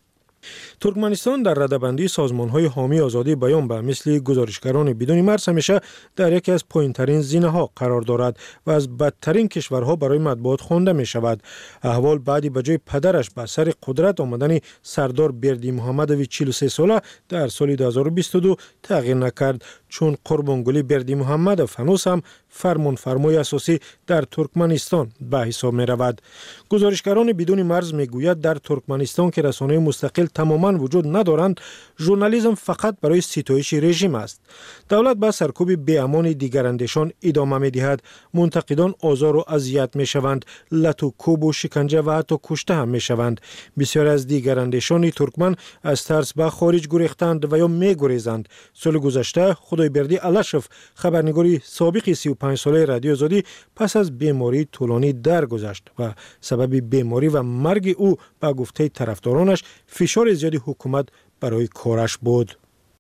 ترکمنستان در رده‌بندی سازمان‌های حامی آزادی بیان به مثل گزارشگران بدون مرز همیشه در یکی از پایین‌ترین زینه‌ها قرار دارد و از بدترین کشورها برای مطبوعات خوانده می‌شود. احوال بعدی به جای پدرش به سر قدرت آمدن سردار بردیمحمدوف چهل و سه ساله در سال دو هزار و بیست و دو تغییر نکرد، چون قربانگلی بردیمحمدوف هنوز هم فرمانفرمای اساسی در ترکمنستان به حساب می رود. گزارشگران بدون مرز می گوید در ترکمنستان که رسانه مستقل تماما وجود ندارند، ژورنالیسم فقط برای ستایش رژیم است. دولت به سرکوب بی‌امان دیگراندیشان ادامه می دهد. منتقدان آزار و اذیت می شوند، لط و کوب و شکنجه و حتی کشته هم می شوند. بسیار از دیگراندیشان ترکمن از ترس به خارج گریختند و یا می گریزند. سال گذشته خدایبردی الشف، خبرنگاری سابق سی و پنج ساله رادیو آزادی، پس از بیماری طولانی درگذشت و سبب بیماری و مرگ او به گفته طرفدارانش فشار زیادی حکومت برای کارش بود.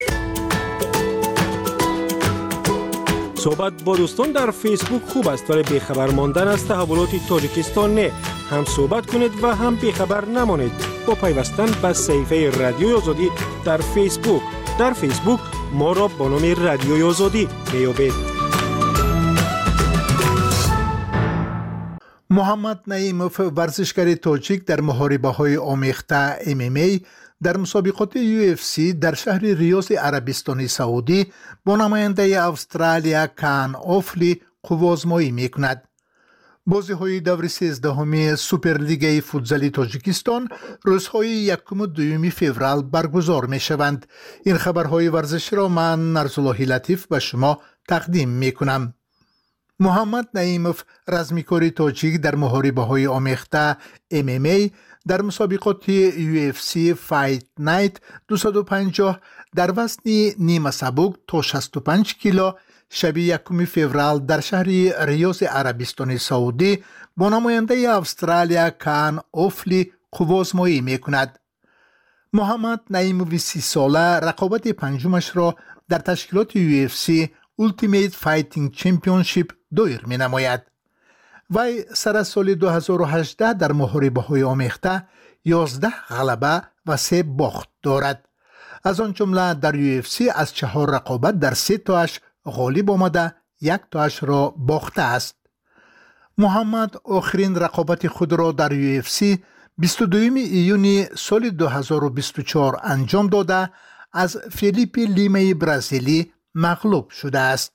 صحبت با دوستان در فیسبوک خوب است، ولی بیخبر ماندن از تحولات تاجیکستان نه. هم صحبت کنید و هم بیخبر نمانید با پیوستن به صفحه رادیو آزادی در فیسبوک. در فیسبوک ما را با نام رادیو آزادی میابید. محمد نعیموف، ورزشکار تاجیک در محاربه‌های آمیخته ام ام ای در مسابقات یو اف سی در شهر ریاض عربستان سعودی با نماینده استرالیا کان اوفلی قوازمایی میکند. بازی‌های دور سیزدهمی سوپرلیگ فوتزال تاجیکستان روزهای یکم و دوم فوریه برگزار می‌شوند. این خبرهای ورزش را من نرزاللهی لطیف به شما تقدیم می‌کنم. محمد نعیموف، رزمیکار تاجیک در محاربه‌های آمیخته ام ام ای در مسابقات یو اف سی فایت نایت دویست و پنجاه در وزن نیمه سبک تا شصت و پنج کیلو شب یکم فوریه در شهر ریاض عربستان سعودی با نماینده استرالیا کان اوفلی قوازمایی میکند. محمد نعیموف سی ساله رقابت پنجمش را در تشکیلات یو اف سی Ultimate Fighting Championship دایر می نماید. وی سر از سال دو هزار و هجده در محاربه‌های آمیخته یازده غلبه و سه باخت دارد. از آن جمله در یو اف سی از چهار رقابت در سه تاش غالب آمده، یک تاش را باخته است. محمد آخرین رقابت خود را در یو اف سی بیست و دوم ایون سال دو هزار و بیست و چهار انجام داده از فیلیپ لیمای برزیلی مغلوب شده است.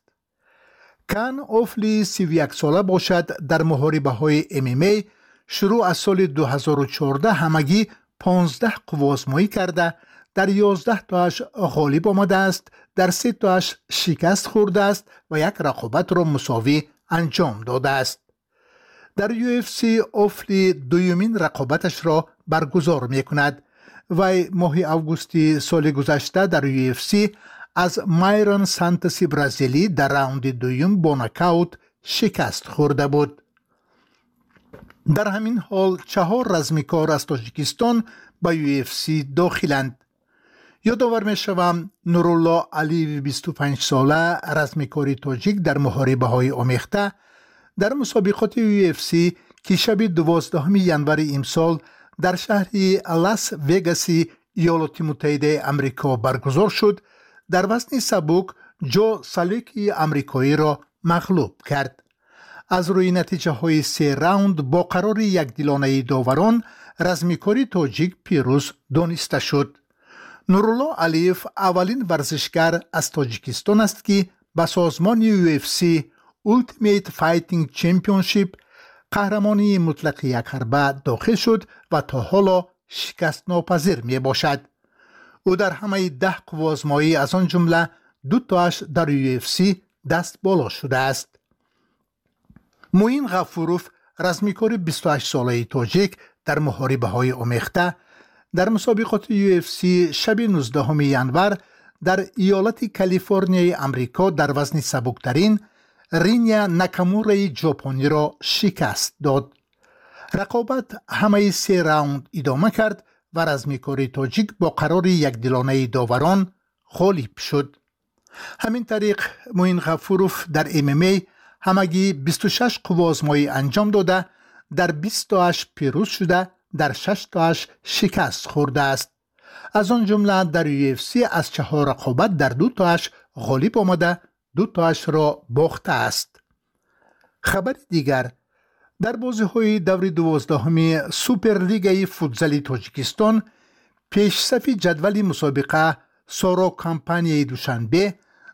کان اوفلی سی و یک ساله باشد. در محاربه‌های ام ام ای شروع از سال دو هزار و چهارده همگی پانزده قوازمایی کرده، در یازده تاش غالب آمده است، در سه تاش شکست خورده است و یک رقابت را مساوی انجام داده است. در یو اف سی اوفلی دومین رقابتش را برگزار می کند. وی ماه اوگوستی سال گذشته در یو اف سی از مایرون سانتوسی برزیلی در راوند دوم با نکاوت شکست خورده بود. در همین حال چهار رزمیکار از تاجیکستان به یو اف سی داخلند. یادآور می شوم نورالله علی بیست و پنج ساله رزمیکار تاجیک در محاربه‌های آمیخته در مسابقات یو اف سی که شب دوازدهم ژانویه امسال در شهر لاس وگاسی ایالات متحده آمریکا برگزار شد، در وزن سبک جو سالیکی آمریکایی را مغلوب کرد. از روی نتیجه های سه راوند با قرار یک دیلانه داوران رزمیکاری تاجیک پیروز دانسته شد. نورالله علیف اولین ورزشگر از تاجیکستان است که به سازمان یو اف سی Ultimate Fighting Championship قهرمانی مطلق یک حربه داخل شد و تا حالا شکست ناپذیر می باشد. او در همه ده قوازمایی از آن جمله دو تاش در یو اف سی دست بالا شده است. موین غفوروف، رزمیکار بیست و هشت ساله تاجیک در محاربه‌های آمیخته در مسابقات یو اف سی شب نوزدهم ژانویه در ایالت کالیفرنیای آمریکا در وزن سبکترین رینیا ناکامورای ژاپنی را شکست داد. رقابت همه سه راوند ادامه کرد و رزمیکار تاجیک با قرار یک دیلانه داوران غالب شد. همین طریق موین غفوروف در ام ام ای همگی بیست و شش قوازمایی انجام داده، در بیست تاش پیروز شده، در شش تاش شکست خورده است. از آن جمله در یو اف سی از چهار رقابت در دو تاش غالب آمده، دو تاش را باخته است. خبر دیگر، در بازی‌های دور دوازدهم سوپرلیگ فوتزال تاجیکستان پیشصف جدول مسابقه سارا کمپانی دوشنبه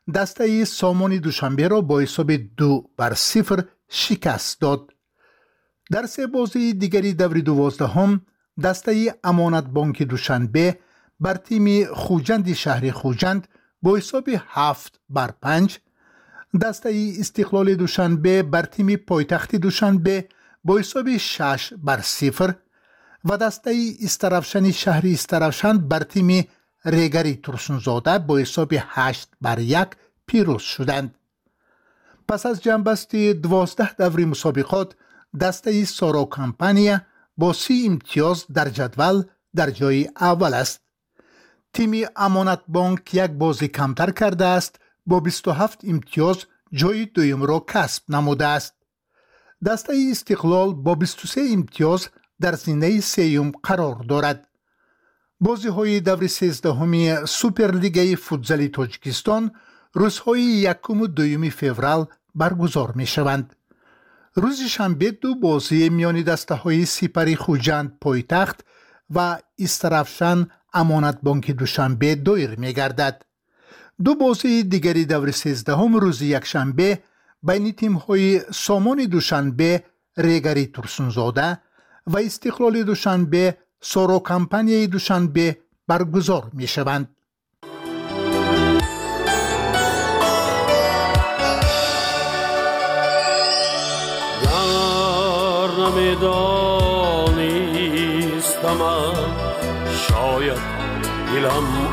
دسته سامان دوشنبه را با حساب دو بر صفر شکست داد. در سه بازی دیگری دور دوازدهم دسته امانت بانک دوشنبه بر تیم خوجند شهر خوجند با حساب هفت بر پنج، دسته استقلال دوشنبه بر تیم پایتخت دوشنبه با حساب شش بر صفر و دسته استرافشن شهر استرافشن بر تیم ریگری ترسونزاده با حساب هشت بر یک پیروز شدند. پس از جنبستی دوازده دوری مسابقات دسته سارا کمپانیا با سی امتیاز در جدول در جای اول است. تیم امانت بانک یک بازی کمتر کرده است با بیست و هفت امتیاز جای دویم را کسب نموده است. دسته استقلال با بیست و سه امتیاز در زینه سیوم قرار دارد. بازی های دور سیزدهمی سوپرلیگ فوتزال تاجیکستان روزهای یکم و دوم فوریه برگزار می شوند. روز شنبه دو بازی میان دسته های سپری خوجند پایتخت و استرافشن امانت بانک دوشنبه دایر می گردد. دو بازی دیگری دور سیزدهم روز یک شنبه بین تیم های سامان دوشنبه ریگری ترسونزاده و استقلال دوشنبه سارا کمپانیای دوشنبه برگزار می شوند. نمیدانستم شاید دلم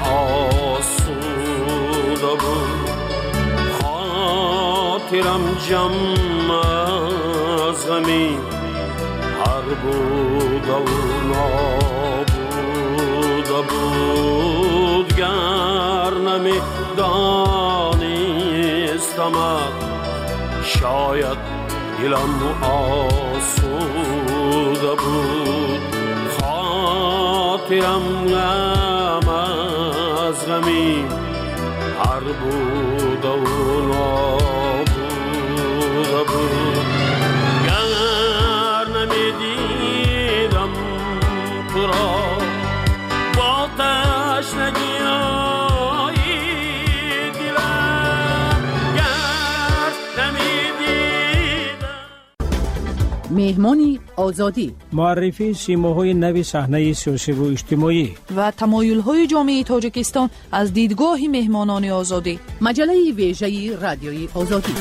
آسوده بود، خاطرم جمع از غمی هر بود و نابوده بود. گر نمیدانستم شاید دلم آسوده بود، خاطرم غم از غمی هر بود و نابوده بود. گر نمیدیدم تو را با تشنگی مهمانی آزادی، معرفی سیماهای نوی صحنه سیاسی و اجتماعی و تمایل‌های جامعه تاجیکستان از دیدگاه مهمانان آزادی. مجله ویژه رادیوی آزادی.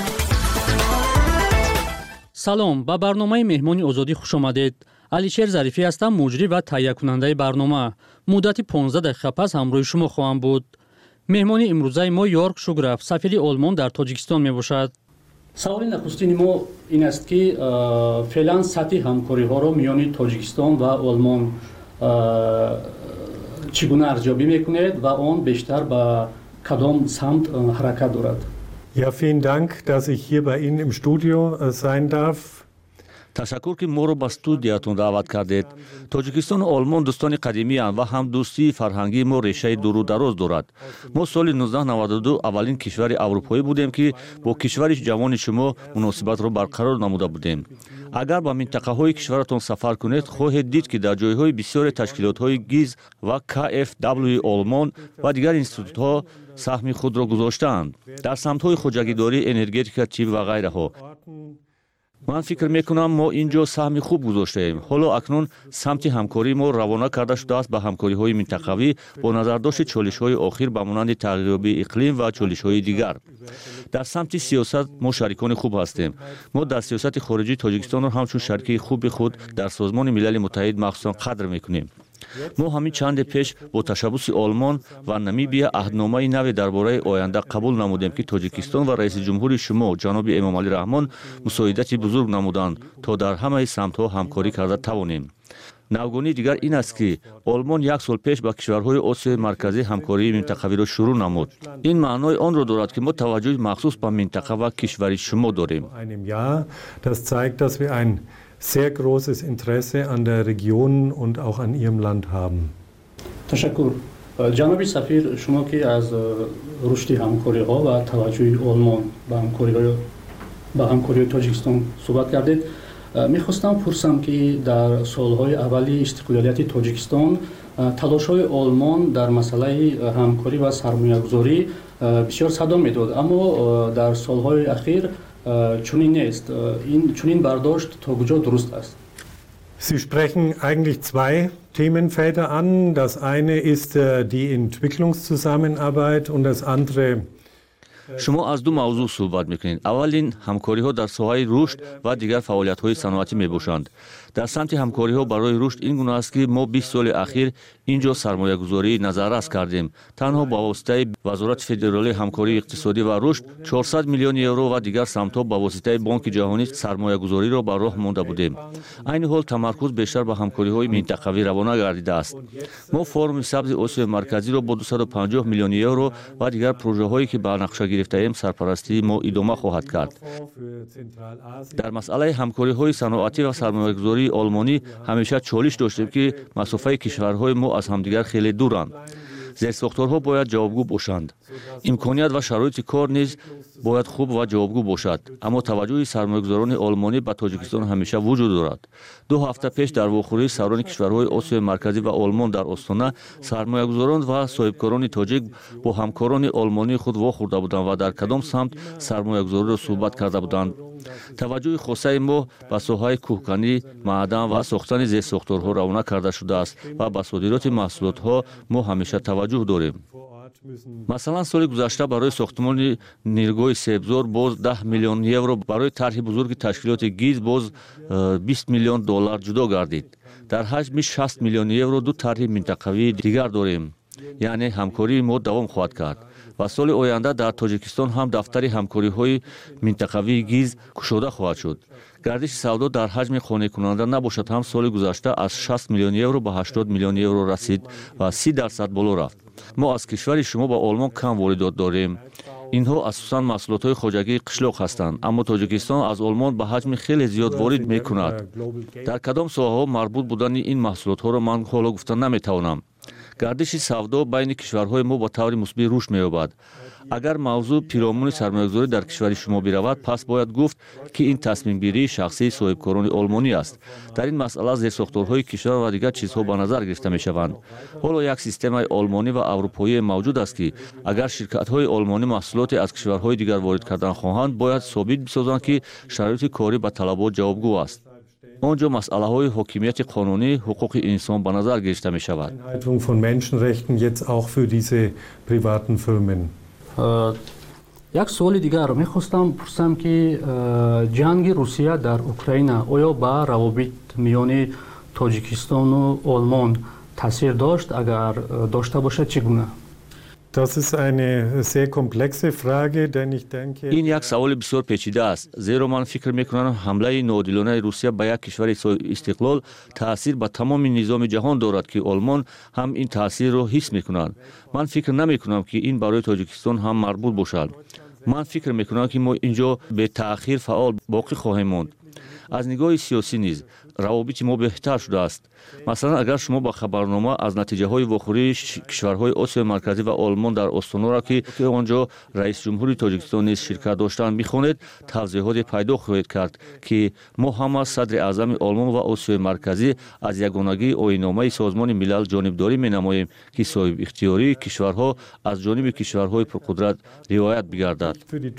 سلام، با برنامه مهمانی آزادی خوش آمدید. علیشیر ظریفی هستم، مجری و تهیه کننده برنامه. مدت پانزده دقیقه پس همراه شما خواهم بود. مهمانی امروزه ما یورک شوگرف، سفیر آلمان در تاجیکستان میباشد. سوال نخستین ما این است که فعلا سطح همکاری ها را میان تاجیکستان و آلمان چگونه ارزیابی میکنید و آن بیشتر به کدام سمت حرکت دارد؟ Ja, vielen Dank, dass ich hier bei Ihnen im Studio sein darf. تشکر که ما رو به استودیاتون دعوت کردید. تاجیکستان و آلمان دوستان قدیمی اند و هم دوستی فرهنگی ما ریشه دور و دراز دارد. ما سال نوزده نود و دو اولین کشور اروپایی بودیم که با کشور جوان شما مناسبت رو برقرار نموده بودیم. اگر به منطقه های کشورتون سفر کنید خواهید دید که در جایهای بسیار تشکیلات های گیز و کا اف دبلیو آلمان و دیگر انستیتوت ها سهم خود را گذاشتند در سمت های خودجگیداری، انرژتیک، چیپ و غیره ها. من فکر میکنم ما اینجا سهم خوب گذاشته ایم. حالا اکنون سمت همکاری ما روانه کرده شده است به همکاری های منطقوی با نظرداشت چالش های آخر به مانند تغییریابی اقلیم و چالش های دیگر. در سمت سیاست ما شریکان خوب هستیم. ما در سیاست خارجی تاجیکستان را همچون شریک خوب خود در سازمان ملل متحد مخصوصا قدر میکنیم. ما همین چند پیش با تشبث آلمان و نمیبیا عهدنامه نوی درباره آینده قبول نمودیم که تاجیکستان و رئیس جمهور شما جناب امام علی رحمان مساعدت بزرگ نمودند تا در همه سمت‌ها همکاری کرده توانیم. نوگانی دیگر این است که آلمان یک سال پیش با کشورهای آسیای مرکزی همکاری منطقوی را شروع نمود. این معنای آن را دارد که ما توجه مخصوص به منطقه و کشور شما داریم. Das zeigt, dass wir ein sehr großes Interesse an der Region und auch an ihrem Land haben. تشکر. جناب سفیر، شما که از رشد همکاری ها و توجه آلمان به همکاری ها به همکاری تاجیکستان صحبت کردید، میخواستم پرسم که در سالهای اولی استقلالیت تاجیکستان تلاش‌های آلمان در مسئله همکاری و سرمایه‌گذاری بسیار صدا میداد، اما در سالهای اخیر چنین نیست. این چنین برداشت تا کجا درست است؟ Sie sprechen eigentlich zwei Themenfelder an. Das eine ist die Entwicklungszusammenarbeit und das andere шумо аз ду мавзӯъ суҳбат мекунед. аввалин ҳамкориҳо дар соҳаи рушд ва дигар фаъолиятҳои саноатӣ мебошанд. дар самти ҳамкориҳо барои рушд ин гуна аст ки мо бист соли ахир ин ҷо сармоягузории назаррас кардем. танҳо ба воситаи вазорати федералии ҳамкории иқтисодӣ ва рушд чорсад миллиони евро ва дигар самтҳо ба воситаи бонки ҷаҳонӣ сармоягузориро ба роҳ монда будем. айни ҳол тамаркуз бештар ба ҳамкориҳои минтақавӣ равона гардидааст. мо форуми сабзи осиёи марказиро бо дусаду панҷоҳ миллиони евро ва дигар проҷаҳое ки ба нақша гирифтаем сарпарастии мо идома хоҳад кард. дар масъалаи ҳамкориҳои саноатӣ ва сармоягузории олмонӣ ҳамеша чолиш доштем ки масофаи кишварҳои мо аз ҳамдигар хеле дуранд. зерсохторҳо бояд ҷавобгӯ бошанд. имконият ва шароити кор низ бояд хуб ва ҷавобгӯ бошад. аммо таваҷҷӯҳи сармоягузорони олмонӣ ба тоҷикистон ҳамеша вуҷуд дорад. ду ҳафта пеш дар вохӯрии сарони кишварҳои осиёи марказӣ ва олмон дар остона сармоягузорон ва соҳибкорони тоҷик бо ҳамкорони олмонии худ вохӯрда буданд ва дар кадом самт сармоягузориро суҳбат карда буданд. таваҷҷӯҳи хосаи мо ба соҳаи кӯҳканӣ, маъдан ва сохтани зерсохторҳо равона карда шудааст ва ба содироти маҳсулотҳо мо ҳамеша таваҷҷӯҳ дорем. масалан соли гузашта барои сохтмони ниргоҳи себзор боз даҳ миллион евро, барои тарҳи бузурги ташкилоти гиз боз бист миллион доллар ҷудо гардид. дар ҳаҷми шаст миллиони евро ду тарҳи минтақавии дигар дорем, яъне ҳамкории мо давом хоҳад кард. ва соли оянда дар тоҷикистон ҳам дафтари ҳамкориҳои минтақавии гиз кушода хоҳад шуд. гардиши савдо дар ҳаҷми қонеъкунанда набошад ҳам соли гузашта аз шаст миллиони евро ба ҳаштод миллиони евро расид ва си дарсад боло рафт. мо аз кишвари шумо ба олмон кам воридот дорем. инҳо асосан маҳсулотҳои хоҷагии қишлоқ ҳастанд, аммо тоҷикистон аз олмон ба ҳаҷми хеле зиёд ворид мекунад. дар кадом соҳаҳо марбут будани ин маҳсулотҳоро ман ҳоло гуфта наметавонам. гардиши савдо байни кишварҳои мо ба таври мусбӣ рушд меёбад. агар мавзӯъ пиромони сармоягузорӣ дар кишвари шумо биравад, пас бояд гуфт ки ин тасмимгирии шахсии соҳибкорони олмонӣ аст. дар ин масъала зерсохторҳои кишвар ва дигар чизҳо ба назар гирифта мешаванд. ҳоло як системаи олмонӣ ва аврупоие мавҷуд аст ки агар ширкатҳои олмонӣ маҳсулоте аз кишварҳои дигар ворид кардан хоҳанд, бояд собит бисозанд ки шароити корӣ ба талабот ҷавобгӯ аст. онҷо масъалаҳои ҳокимияти қонунӣ, ҳуқуқи инсон ба назар гирифта мешавад. як суоли дигар мехостам пурсам ки ҷанги Русия дар Украина оё ба равобит миёни Тоҷикистону Олмон таъсир дошт? агар дошта бошад чӣ гуна? Das ist eine sehr komplexe Frage, denn ich denke ин як саволи бисёр печида аст, зеро ман фикр мекунам ҳамлаи ноодилонаи Русия ба як кишвари истиқлол таъсир ба тамоми низоми ҷаҳон дорад ки олмон ҳам ин таъсирро ҳис мекунад. ман фикр намекунам ки ин барои Тоҷикистон ҳам марбут бошад. ман фикр мекунам ки мо инҷо бетаъхир фаъол боқӣ хоҳем монд. аз нигоҳи сиёсӣ низ равобити мо беҳтар шудааст. масалан агар шумо ба хабарнома аз натиҷаҳои вохӯрии кишварҳои осиёи марказӣ ва олмон дар остонаро ки онҷо раисҷумҳури Тоҷикистон низ ширкат доштанд мехонед, тавзеҳоте пайдо хоҳед кард ки мо ҳама садри аъзами олмон ва осиёи марказӣ аз ягонагии оинномаи созмони милал ҷонибдорӣ менамоем ки соҳибихтиёрии кишварҳо аз ҷониби кишварҳои пурқудрат риоят бигардад.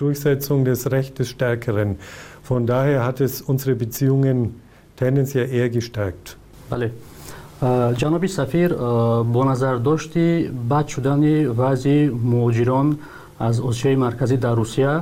Von daher hat es unsere Beziehungen tendenziell eher gestärkt. Bale. ҷаноби сафир, бо назардошти бад шудани вазъи муҳоҷирон аз Осиёи марказӣ дар Русия,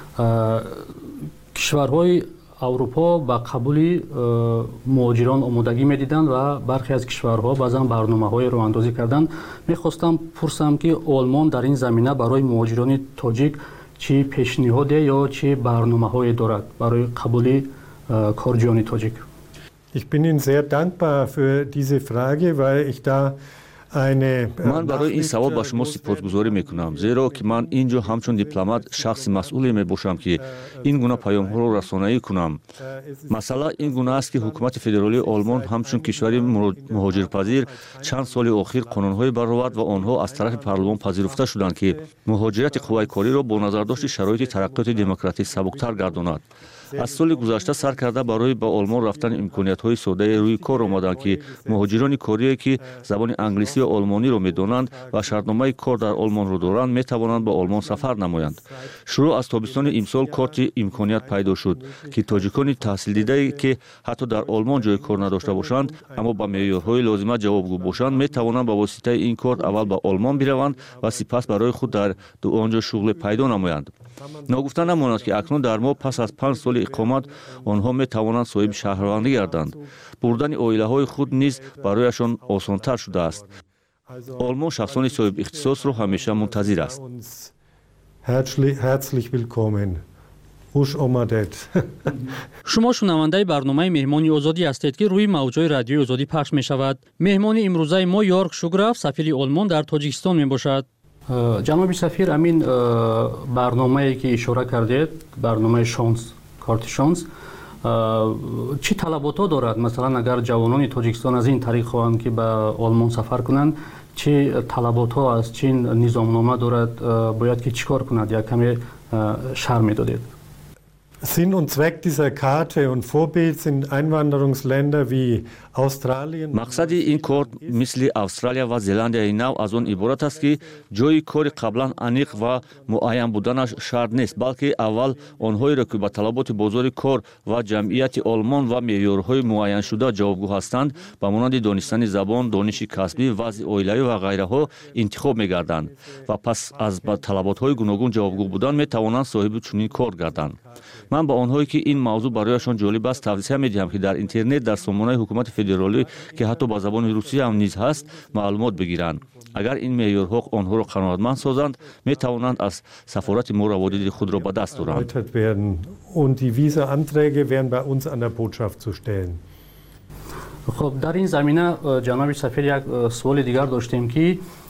кишварҳои Аврупо ба қабули муҳоҷирон омодагӣ медиданд ва бархе аз кишварҳо баъзан барномаҳои роҳандозӣ карданд. мехостам пурсам ки Олмон дар ин замина барои муҳоҷирони тоҷик чӣ пешниҳоде ё чӣ барномаҳое дорад барои қабули корҷиёни тоҷик? Ich bin Ihnen sehr dankbar für diese Frage, weil ich da eine ман барои ин савол ба шумо сипосгузорӣ мекунам, зеро ки ман ин ҷо ҳамчун дипломат шахси масъуле мебошам ки ин гуна паёмҳоро расонаӣ кунам. масъала ин гуна аст ки ҳукумати федералии Олмон ҳамчун кишвари муҳоҷирпазир чанд соли охир қонунҳое баровард ва онҳо аз тарафи парлумон пазируфта шуданд ки муҳоҷирати қувваи кориро бо назардошти шароити тараққиёти демократӣ сабуктар гардонад. аз соли гузашта сар карда барои ба олмон рафтан имкониятҳои соддаи рӯи кор омаданд ки муҳоҷирони корие ки забони англисӣ ва олмониро медонанд ва шартномаи кор дар олмонро доранд метавонанд ба олмон сафар намоянд. шурӯъ аз тобистони имсол корти имконият пайдо шуд ки тоҷикони таҳсилдидае ки ҳатто дар олмон ҷои кор надошта бошанд аммо ба меъёрҳои лозима ҷавобгӯ бошанд метавонанд ба воситаи ин корт аввал ба олмон бираванд ва сипас барои худ дар он ҷо шуғле пайдо намоянд. ногуфта намонад ки акнун дар моҳ пас аз панҷ соли иқомат онҳо метавонанд соҳиби шаҳрвандӣ гарданд. бурдани оилаҳои худ низ барояшон осонтар шудааст. олмон шахсони соҳибихтисосро ҳамеша мунтазир аст. Herzlich willkommen. Хуш омадед. шумо шунавандаи барномаи меҳмони озодӣ ҳастед ки рӯи мавҷҳои радиои озодӣ пахш мешавад. меҳмони имрӯзаи мо Йорк Шуграф, сафири Олмон дар Тоҷикистон мебошад. ҷаноби сафир, амин барномае ки ишора кардед, барномаи шонс, корти шонс, чӣ талаботҳо дорад? Масалан, агар ҷавонони Тоҷикистон аз ин тариқ хоҳанд ки ба Олмон сафар кунанд, чӣ талаботҳо аст, чӣ низомнома дорад, бояд ки чӣ кор кунад? Як каме шарҳ медодед. Sinn und Zweck dieser Karte und Vorbild sind Einwanderungsländer wie Australien. Мақсади ин корт мисли Австралия ва Зеландияи нав аз он иборат аст ки ҷои кори қаблан аниқ ва муайян буданаш шарт нест, балки аввал онҳоеро ки ба талаботи бозори кор ва ҷамъияти Олмон ва меъёрҳои муайяншуда ҷавобгӯ ҳастанд, ба монанди донистани забон, дониши касбӣ, вазъи оилавӣ ва ғайраҳо интихоб мегарданд ва пас аз ба талаботҳои гуногун ҷавобгӯ будан метавонанд соҳиби чунин кор гарданд. ман ба онҳое ки ин мавзӯъ барояшон ҷолиб аст тавсия медиҳам ки дар интернет дар сомонаи ҳукумати федералӣ ки ҳатто ба забони русӣ ҳам низ ҳаст маълумот бигиранд. агар ин меъёрҳо онҳоро қаноатманд созанд, метавонанд аз сафорати мо раводиди худро ба даст оранд. Und die Visa-Anträge wären bei uns an der Botschaft zu stellen. خب در این زمینه جناب سفیر یک سوال دیگر داشتیم که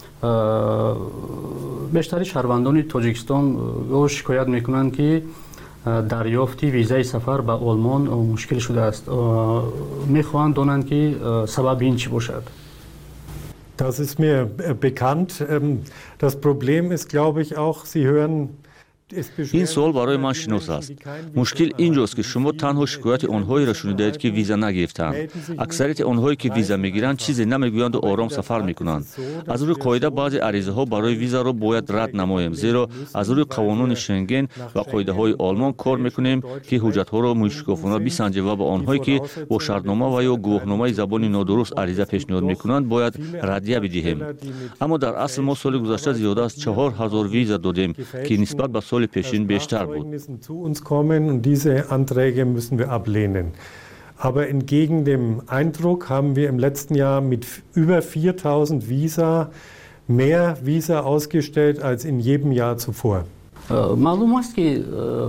بیشتر شهروندان تاجیکستان شکایت میکنند که دریافت ویزای سفر به آلمان مشکل شده است. میخواهند دانند که سبب این چی باشد. Das ist mir bekannt. Das Problem ist, glaube ich, auch, Sie hören ин суол барои ман шинос аст. мушкил ин ҷост ки шумо танҳо шикояти онҳоеро шунидаед ки виза нагирифтаанд. аксарияти онҳое ки виза мегиранд чизе намегӯянду ором сафар мекунанд. аз рӯи қоида баъзе аризаҳо барои визаро бояд рад намоем, зеро аз рӯи қонуни Шенген ва қоидаҳои Олмон кор мекунем ки ҳуҷҷатҳоро мушкофона бисанҷем ва ба онҳое ки бо шартнома ва ё гувоҳномаи забони нодуруст ариза пешниҳод мекунанд бояд раддия бидиҳем. аммо дар асл мо соли гузашта зиёда аз чаҳор ҳазор виза додем ки нисбат ба соли пешин бештар буд. Zu uns kommen und diese Anträge müssen wir ablehnen. Aber entgegen dem Eindruck haben wir im letzten Jahr mit über viertausend Visa mehr Visa ausgestellt als in jedem Jahr zuvor. معلوم است که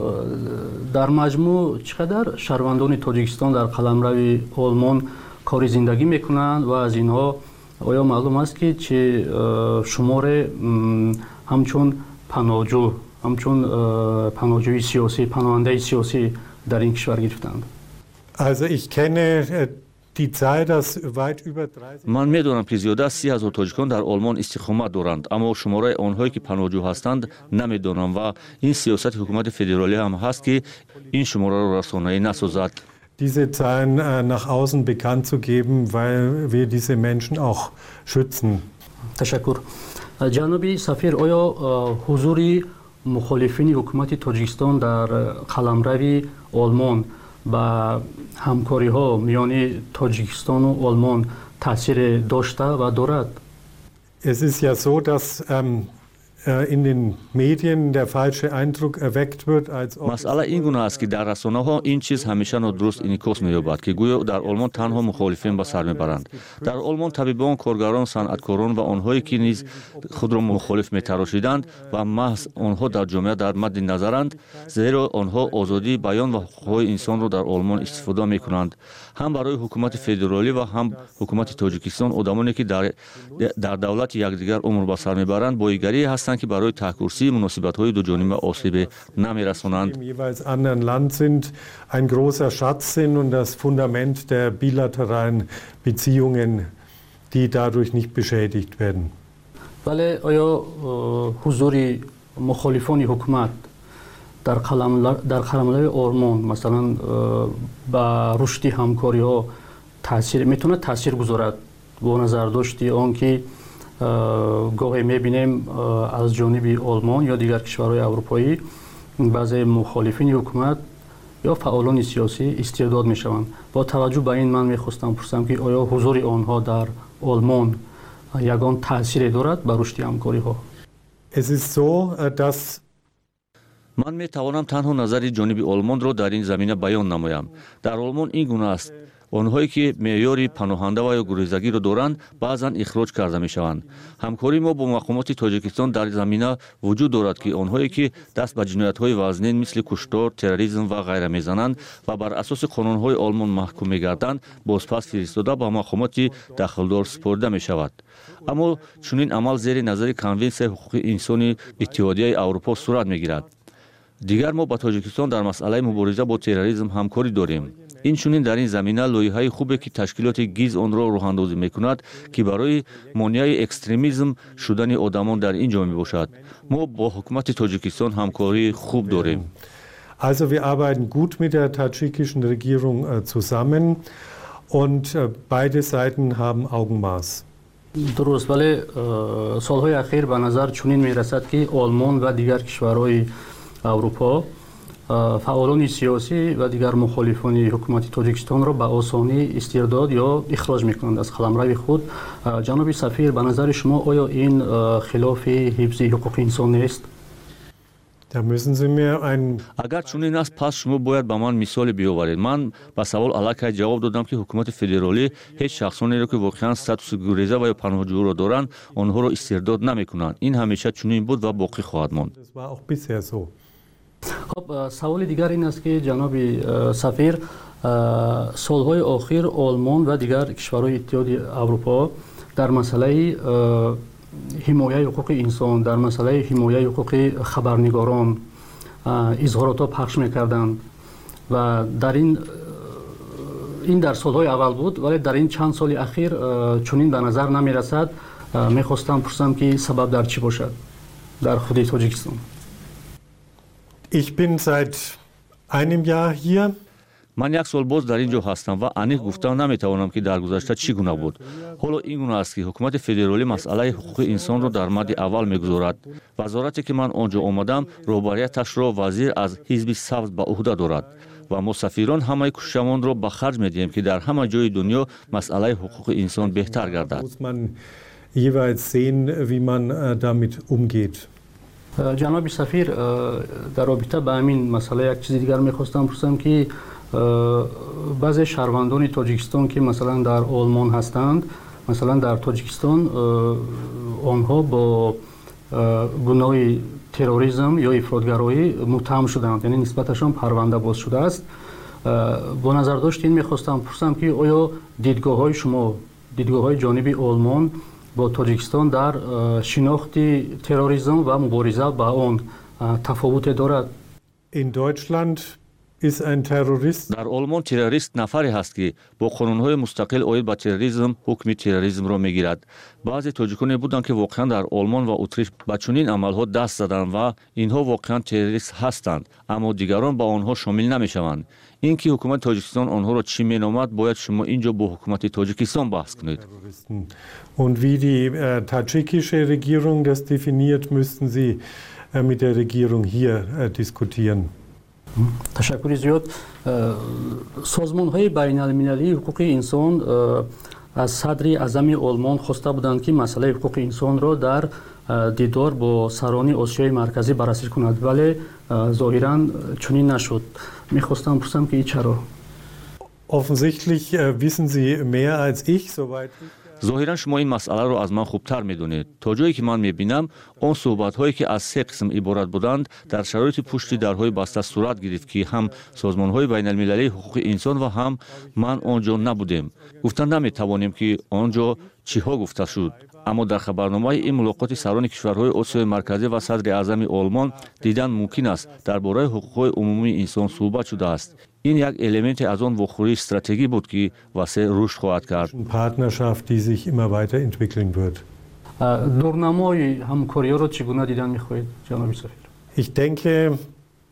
در مجموع چقدر شهروندان تاجیکستان در قلمرو آلمان کار زندگی میکنند و از اینها آیا معلوم است که چه شمار همچون پناهجو همچون پناهجوی سیاسی پناهنده سیاسی در این کشور گرفتند؟ Also ich kenne die Zahl, dass weit über dreißig ман медонам ки зиёда аз си ҳазор тоҷикон дар олмон истиқомат доранд, аммо шумораи онҳое ки паноҳҷӯ ҳастанд намедонам ва ин сиёсати ҳукумати федералӣ ҳам ҳаст ки ин шумораро расонаӣ насозад. Diese Zahlen äh, nach außen bekannt zu geben, weil wir diese Menschen auch schützen. تشکر. جناب سفیر، آیا حضور مخالفین حکومت تاجیکستان در قلمرو آلمان با همکاری ها میان تاجیکستان و آلمان تاثیر داشته و دارد؟ Es ist ja so, dass ähm, in den Medien der falsche Eindruck erweckt wird, als ob масъала ин гуна аст ки дар расонаҳо ин чиз ҳамеша нодуруст инъикос меёбад ки гӯё дар олмон танҳо мухолифин ба сар мебаранд. дар олмон табибон, коргарон, санъаткорон ва онҳое ки низ худро мухолиф метарошиданд ва маҳз онҳо дар ҷомеа дар мадди назаранд, зеро онҳо озодии баён ва ҳуқуқҳои инсонро дар олмон истифода мекунанд. ҳам барои ҳукумати федералӣ ва ҳам ҳукумати Тоҷикистон одамоне ки дар давлати якдигар умр ба сар мебаранд боигарие ҳастанд ки барои таҳкурсии муносибатҳои дуҷониба осебе намерасонанд. Im jeweils anderen Land sind, ein großer Schatz sind und das Fundament der bilateralen Beziehungen, die dadurch nicht beschädigt werden. ولی آیا حضور مخالفان حکومت дар қаламлави олмон масалан ба рушди ҳамкориҳо таъсир метавонад таъсир гузорад бо назардошти он ки гоҳе мебинем аз ҷониби олмон ё дигар кишварҳои аврупоӣ баъзе мухолифини ҳукумат ё фаъолони сиёсӣ истирдод мешаванд. Бо таваҷҷӯҳ ба ин ман мехостам пурсам ки оё ҳузури онҳо дар олмон ягон таъсире дорад ба рушди ҳамкориҳо? Es ist so, dass ман метавонам танҳо назари ҷониби олмонро дар ин замина баён намоям. Дар олмон ин гуна аст: онҳое ки меъёри паноҳанда ва ё гурезагиро доранд баъзан ихроҷ карда мешаванд. ҳамкории мо бо мақомоти тоҷикистон дар замина вуҷуд дорад ки онҳое ки даст ба ҷиноятҳои вазнин мисли куштор, терроризм ва ғайра мезананд ва бар асоси қонунҳои олмон маҳкум мегарданд, бозпас фиристода ба мақомоти дахлдор супорида мешавад. аммо чунин амал зери назари конвенсияи ҳуқуқи инсони иттиҳодияи аврупо сурат мегирад. дигар мо ба тоҷикистон дар масъалаи мубориза бо терроризм ҳамкорӣ дорем. инчунин дар ин замина лоиҳаи хубе ки ташкилоти гиз онро роҳандозӣ мекунад ки барои монеаи экстремизм шудани одамон дар ин ҷо мебошад. мо бо ҳукумати тоҷикистон ҳамкории хуб дорем. Also wir arbeiten gut mit der tadschikischen Regierung äh, zusammen und äh, beide Seiten haben Augenmaß. дуруст, вале солҳои ахир ба назар чунин мерасад ки олмон ва дигар кишварҳои аврупо фаъолони сиёсӣ ва дигар мухолифони ҳукумати тоҷикистонро ба осонӣ истирдод ё ихроҷ мекунанд аз қаламрави худ. ҷаноби сафир, ба назари шумо оё ин хилофи ҳифзи ҳуқуқи инсон нест? агар чунин аст, пас шумо бояд ба ман мисоле биёваред. ман ба савол аллакай ҷавоб додам ки ҳукумати федералӣ ҳеҷ шахсонеро ки воқеан статуси гуреза ва ё паноҳҷӯро доранд онҳоро истирдод намекунанд. ин ҳамеша чунин буд ва боқӣ хоҳад монд. خب سوال دیگر این است که جناب سفیر سالهای آخر آلمان و دیگر کشورهای اتحادیه اروپا در مسئله حمایت حقوق انسان، در مسئله حمایت حقوق خبرنگاران اظهارات پخش می‌کردند و در این این در سالهای اول بود، ولی در این چند سال اخیر چنین به نظر نمی‌رسد. می‌خواستم پرسم که سبب در چی باشد در خود تاجیکستان؟ Ich bin seit einem Jahr hier. ман як сол боз дар ин ҷо ҳастам ва аниқ гуфта наметавонам ки дар гузашта чӣ гуна буд. ҳоло ин гуна аст ки ҳукумати федералӣ масъалаи ҳуқуқи инсонро дар мадди аввал мегузорад. вазорате ки ман он ҷо омадам роҳбарияташро вазир аз ҳизби сабз ба уҳда дорад ва мо сафирон ҳамаи кӯшишамонро ба харҷ медиҳем ки дар ҳама ҷои дунё масъалаи ҳуқуқи инсон беҳтар гардад. jeweils sehen, wie man damit umgeht. جناب سفیر، در رابطه با همین مسئله یک چیز دیگر میخواستم پرسم که بعضی شهروندان تاجیکستان که مثلا در آلمان هستند، مثلا در تاجیکستان آنها با گناه تروریسم یا افراطگرایی متهم شدند، یعنی نسبتشان پرونده باز شده است. با نظر داشت این میخواستم پرسم که آیا دیدگاه های شما، دیدگاه های جانب آلمان با تاجیکستان در شناخت تروریسم و مبارزه با آن تفاوت دارد؟ In Deutschland ist ein Terrorist. در آلمان تروریست نفری هست که با قانون‌های مستقل آید با تروریسم حکم تروریسم را میگیرد. بعضی تاجیکانی بودند که واقعا در آلمان و اتریش با چنین عملها دست زدند و اینها واقعا تروریست هستند، اما دیگران با آنها شامل نمیشوند. اینکه حکومت تاجیکستان آنها را چی مینامد باید شما اینجا با حکومت تاجیکستان بحث کنید. Und wie die äh, tadschikische Regierung das definiert, müssten Sie äh, mit der Regierung hier äh, diskutieren. تشکر زیاد. سازمان‌های بین‌المللی حقوق انسان از صدر اعظم آلمان خواسته بودند که مسئله حقوق انسان را در دیدار با سران آسیای مرکزی بررسی کند، ولی ظاهراً چنین نشد. می‌خواستم پرسم که چرا؟ Offensichtlich äh, wissen Sie mehr als ich, soweit ظاهرا شما این مسئله را از من خوبتر میدونید. تا جایی که من میبینم آن صحبت‌هایی که از سه قسم عبارت بودند در شرایط پشت درهای بسته صورت گرفت که هم سازمان‌های بین‌المللی حقوق انسان و هم من آنجا نبودیم. گفتن نمیتوانیم که آنجا چیها گفته شد. اما در خبرنامه این ملاقات سران کشورهای آسیای مرکزی و صدر اعظم آلمان دیدن ممکن است درباره حقوق عمومی انسان صحبت شده است. این یک الیمنت از آن واخوری استراتژی بود که واسه رشد خواهد کرد. Partnerschaft, die sich immer weiterentwickeln wird. دورنمای همکاری را چگونه دیدن می‌خواهید جناب سفیر؟ Ich denke,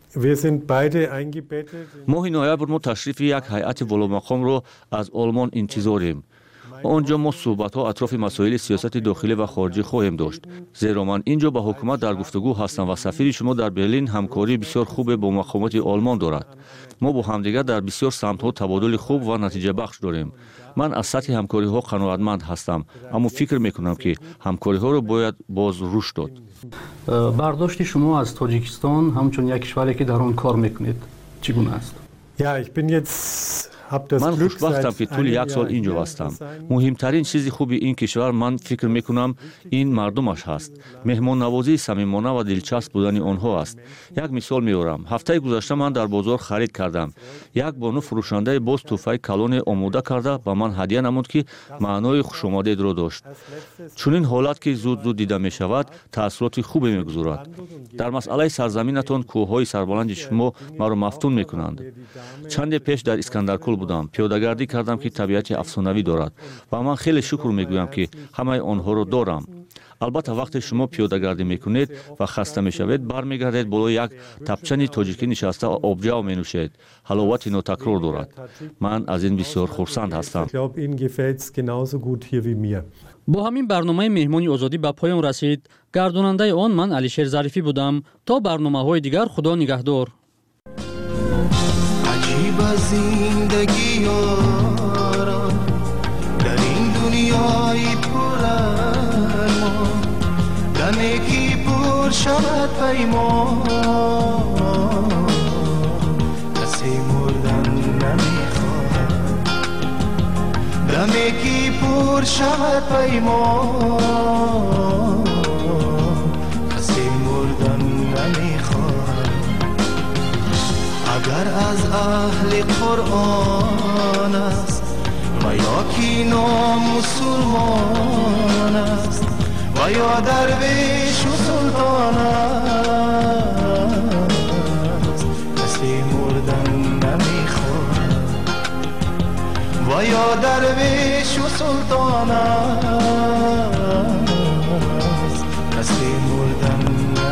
моҳи ноябр мо ташрифи як ҳайати воломақомро аз олмон интизорем. онҷо мо суҳбатҳо атрофи масоили сиёсати дохилӣ ва хориҷӣ хоҳем дошт. зеро ман инҷо ба ҳукумат дар гуфтугӯ ҳастам ва сафири шумо дар Берлин ҳамкории бисёр хубе бо мақомоти Олмон дорад. мо бо ҳамдигар дар бисёр самтҳо табодули хуб ва натиҷабахш дорем. ман аз сатҳи ҳамкориҳо қаноатманд ҳастам, аммо фикр мекунам, ки ҳамкориҳоро бояд боз рушд дод. бардошти шумо аз Тоҷикистон ҳамчун як кишваре ки дар он кор мекунед чӣ гуна аст? ман хушбахтам, ки тӯли як сол инҷо ҳастам. муҳимтарин чизи хуби ин кишвар, ман фикр мекунам, ин мардумаш ҳаст. меҳмоннавозии самимона ва дилчасп будани онҳо аст. як мисол меорам. ҳафтаи гузашта ман дар бозор харид кардам. як бону фурӯшандаи боз тӯҳфаи калоне омода карда ба ман ҳадия намуд, ки маънои хушомадедро дошт. чунин ҳолат, ки зуд зуд дида мешавад, таъссуроти хубе мегузорад. дар масъалаи сарзаминатон кӯҳҳои сарбаланди шумо маро мафтун мекунанд. чанде пеш дар Искандаркул будам. пиёдагардӣ кардам, ки табиати афсонавӣ дорад ва ман хеле шукр мегӯям, ки ҳамаи онҳоро дорам. албатта вақте шумо пиёдагардӣ мекунед ва хаста мешавед, бармегардед болои як тапчани тоҷикӣ нишаста обҷав менӯшед. ҳаловати нотакрор дорад. ман аз ин бисёр хурсанд ҳастам. бо ҳамин барномаи меҳмони озодӣ ба поён расид. гардонандаи он ман Алишер Зарифӣ будам. то барномаҳои дигар худо нигаҳдор. عجیب زندگی یارا در این دنیای پر ارمان دمی کی پر شود پیمان کسی مردن نمیخواهد دمی کی پر شود پیمان کسی مردن نمیخواهد اگر از اهل قرآن است و یا کی نام مسلمان است و یا درویش و سلطان است کسی مردن نمیخواهد و یا درویش و سلطان است کسی مردن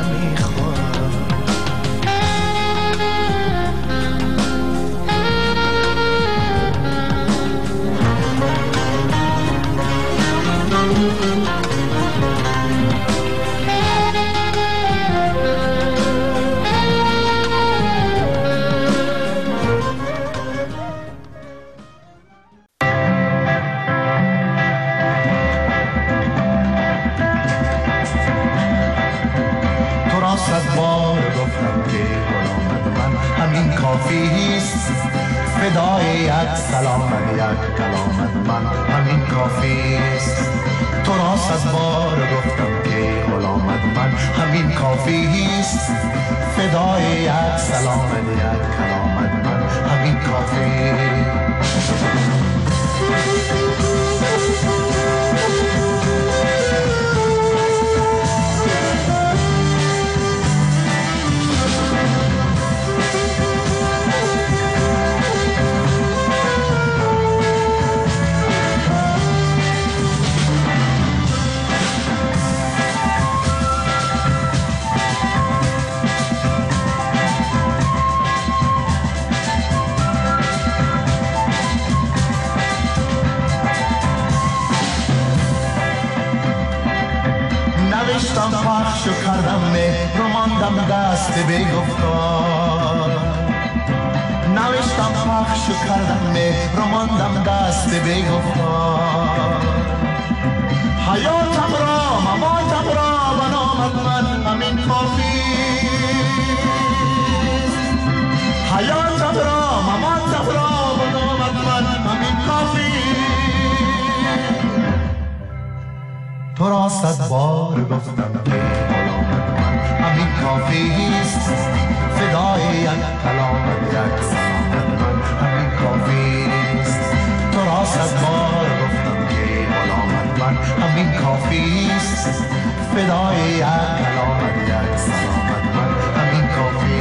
فدای یک سلامت یک کلامت من همین کافی است تو را صد بار گفتم که غلامت من همین کافی است فدای یک سلامت یک کلامت من همین کافی پخش کردم مهر و ماندم دست بی گفتار نوشتم پخش کردم مهر و ماندم دست بی گفتار حیاتم را مماتم را و نامت من همین کافی حیاتم را مماتم را و نامت من همین کافی تو را صد بار گفتم که غلامت من همین کافی است فدای یک کلامت یک سلامت من همین کافی است تو را صد بار گفتم که غلامت من همین کافی است فدای یک کلامت یک سلامت من همین کافی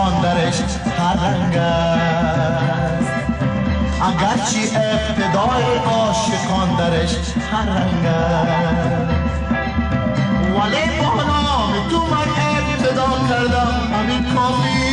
عاشقان درش هر رنگ است اگرچه ابتدای عاشقان درش هر رنگ است ولی با نام تو من ابتدا کردم همین کافی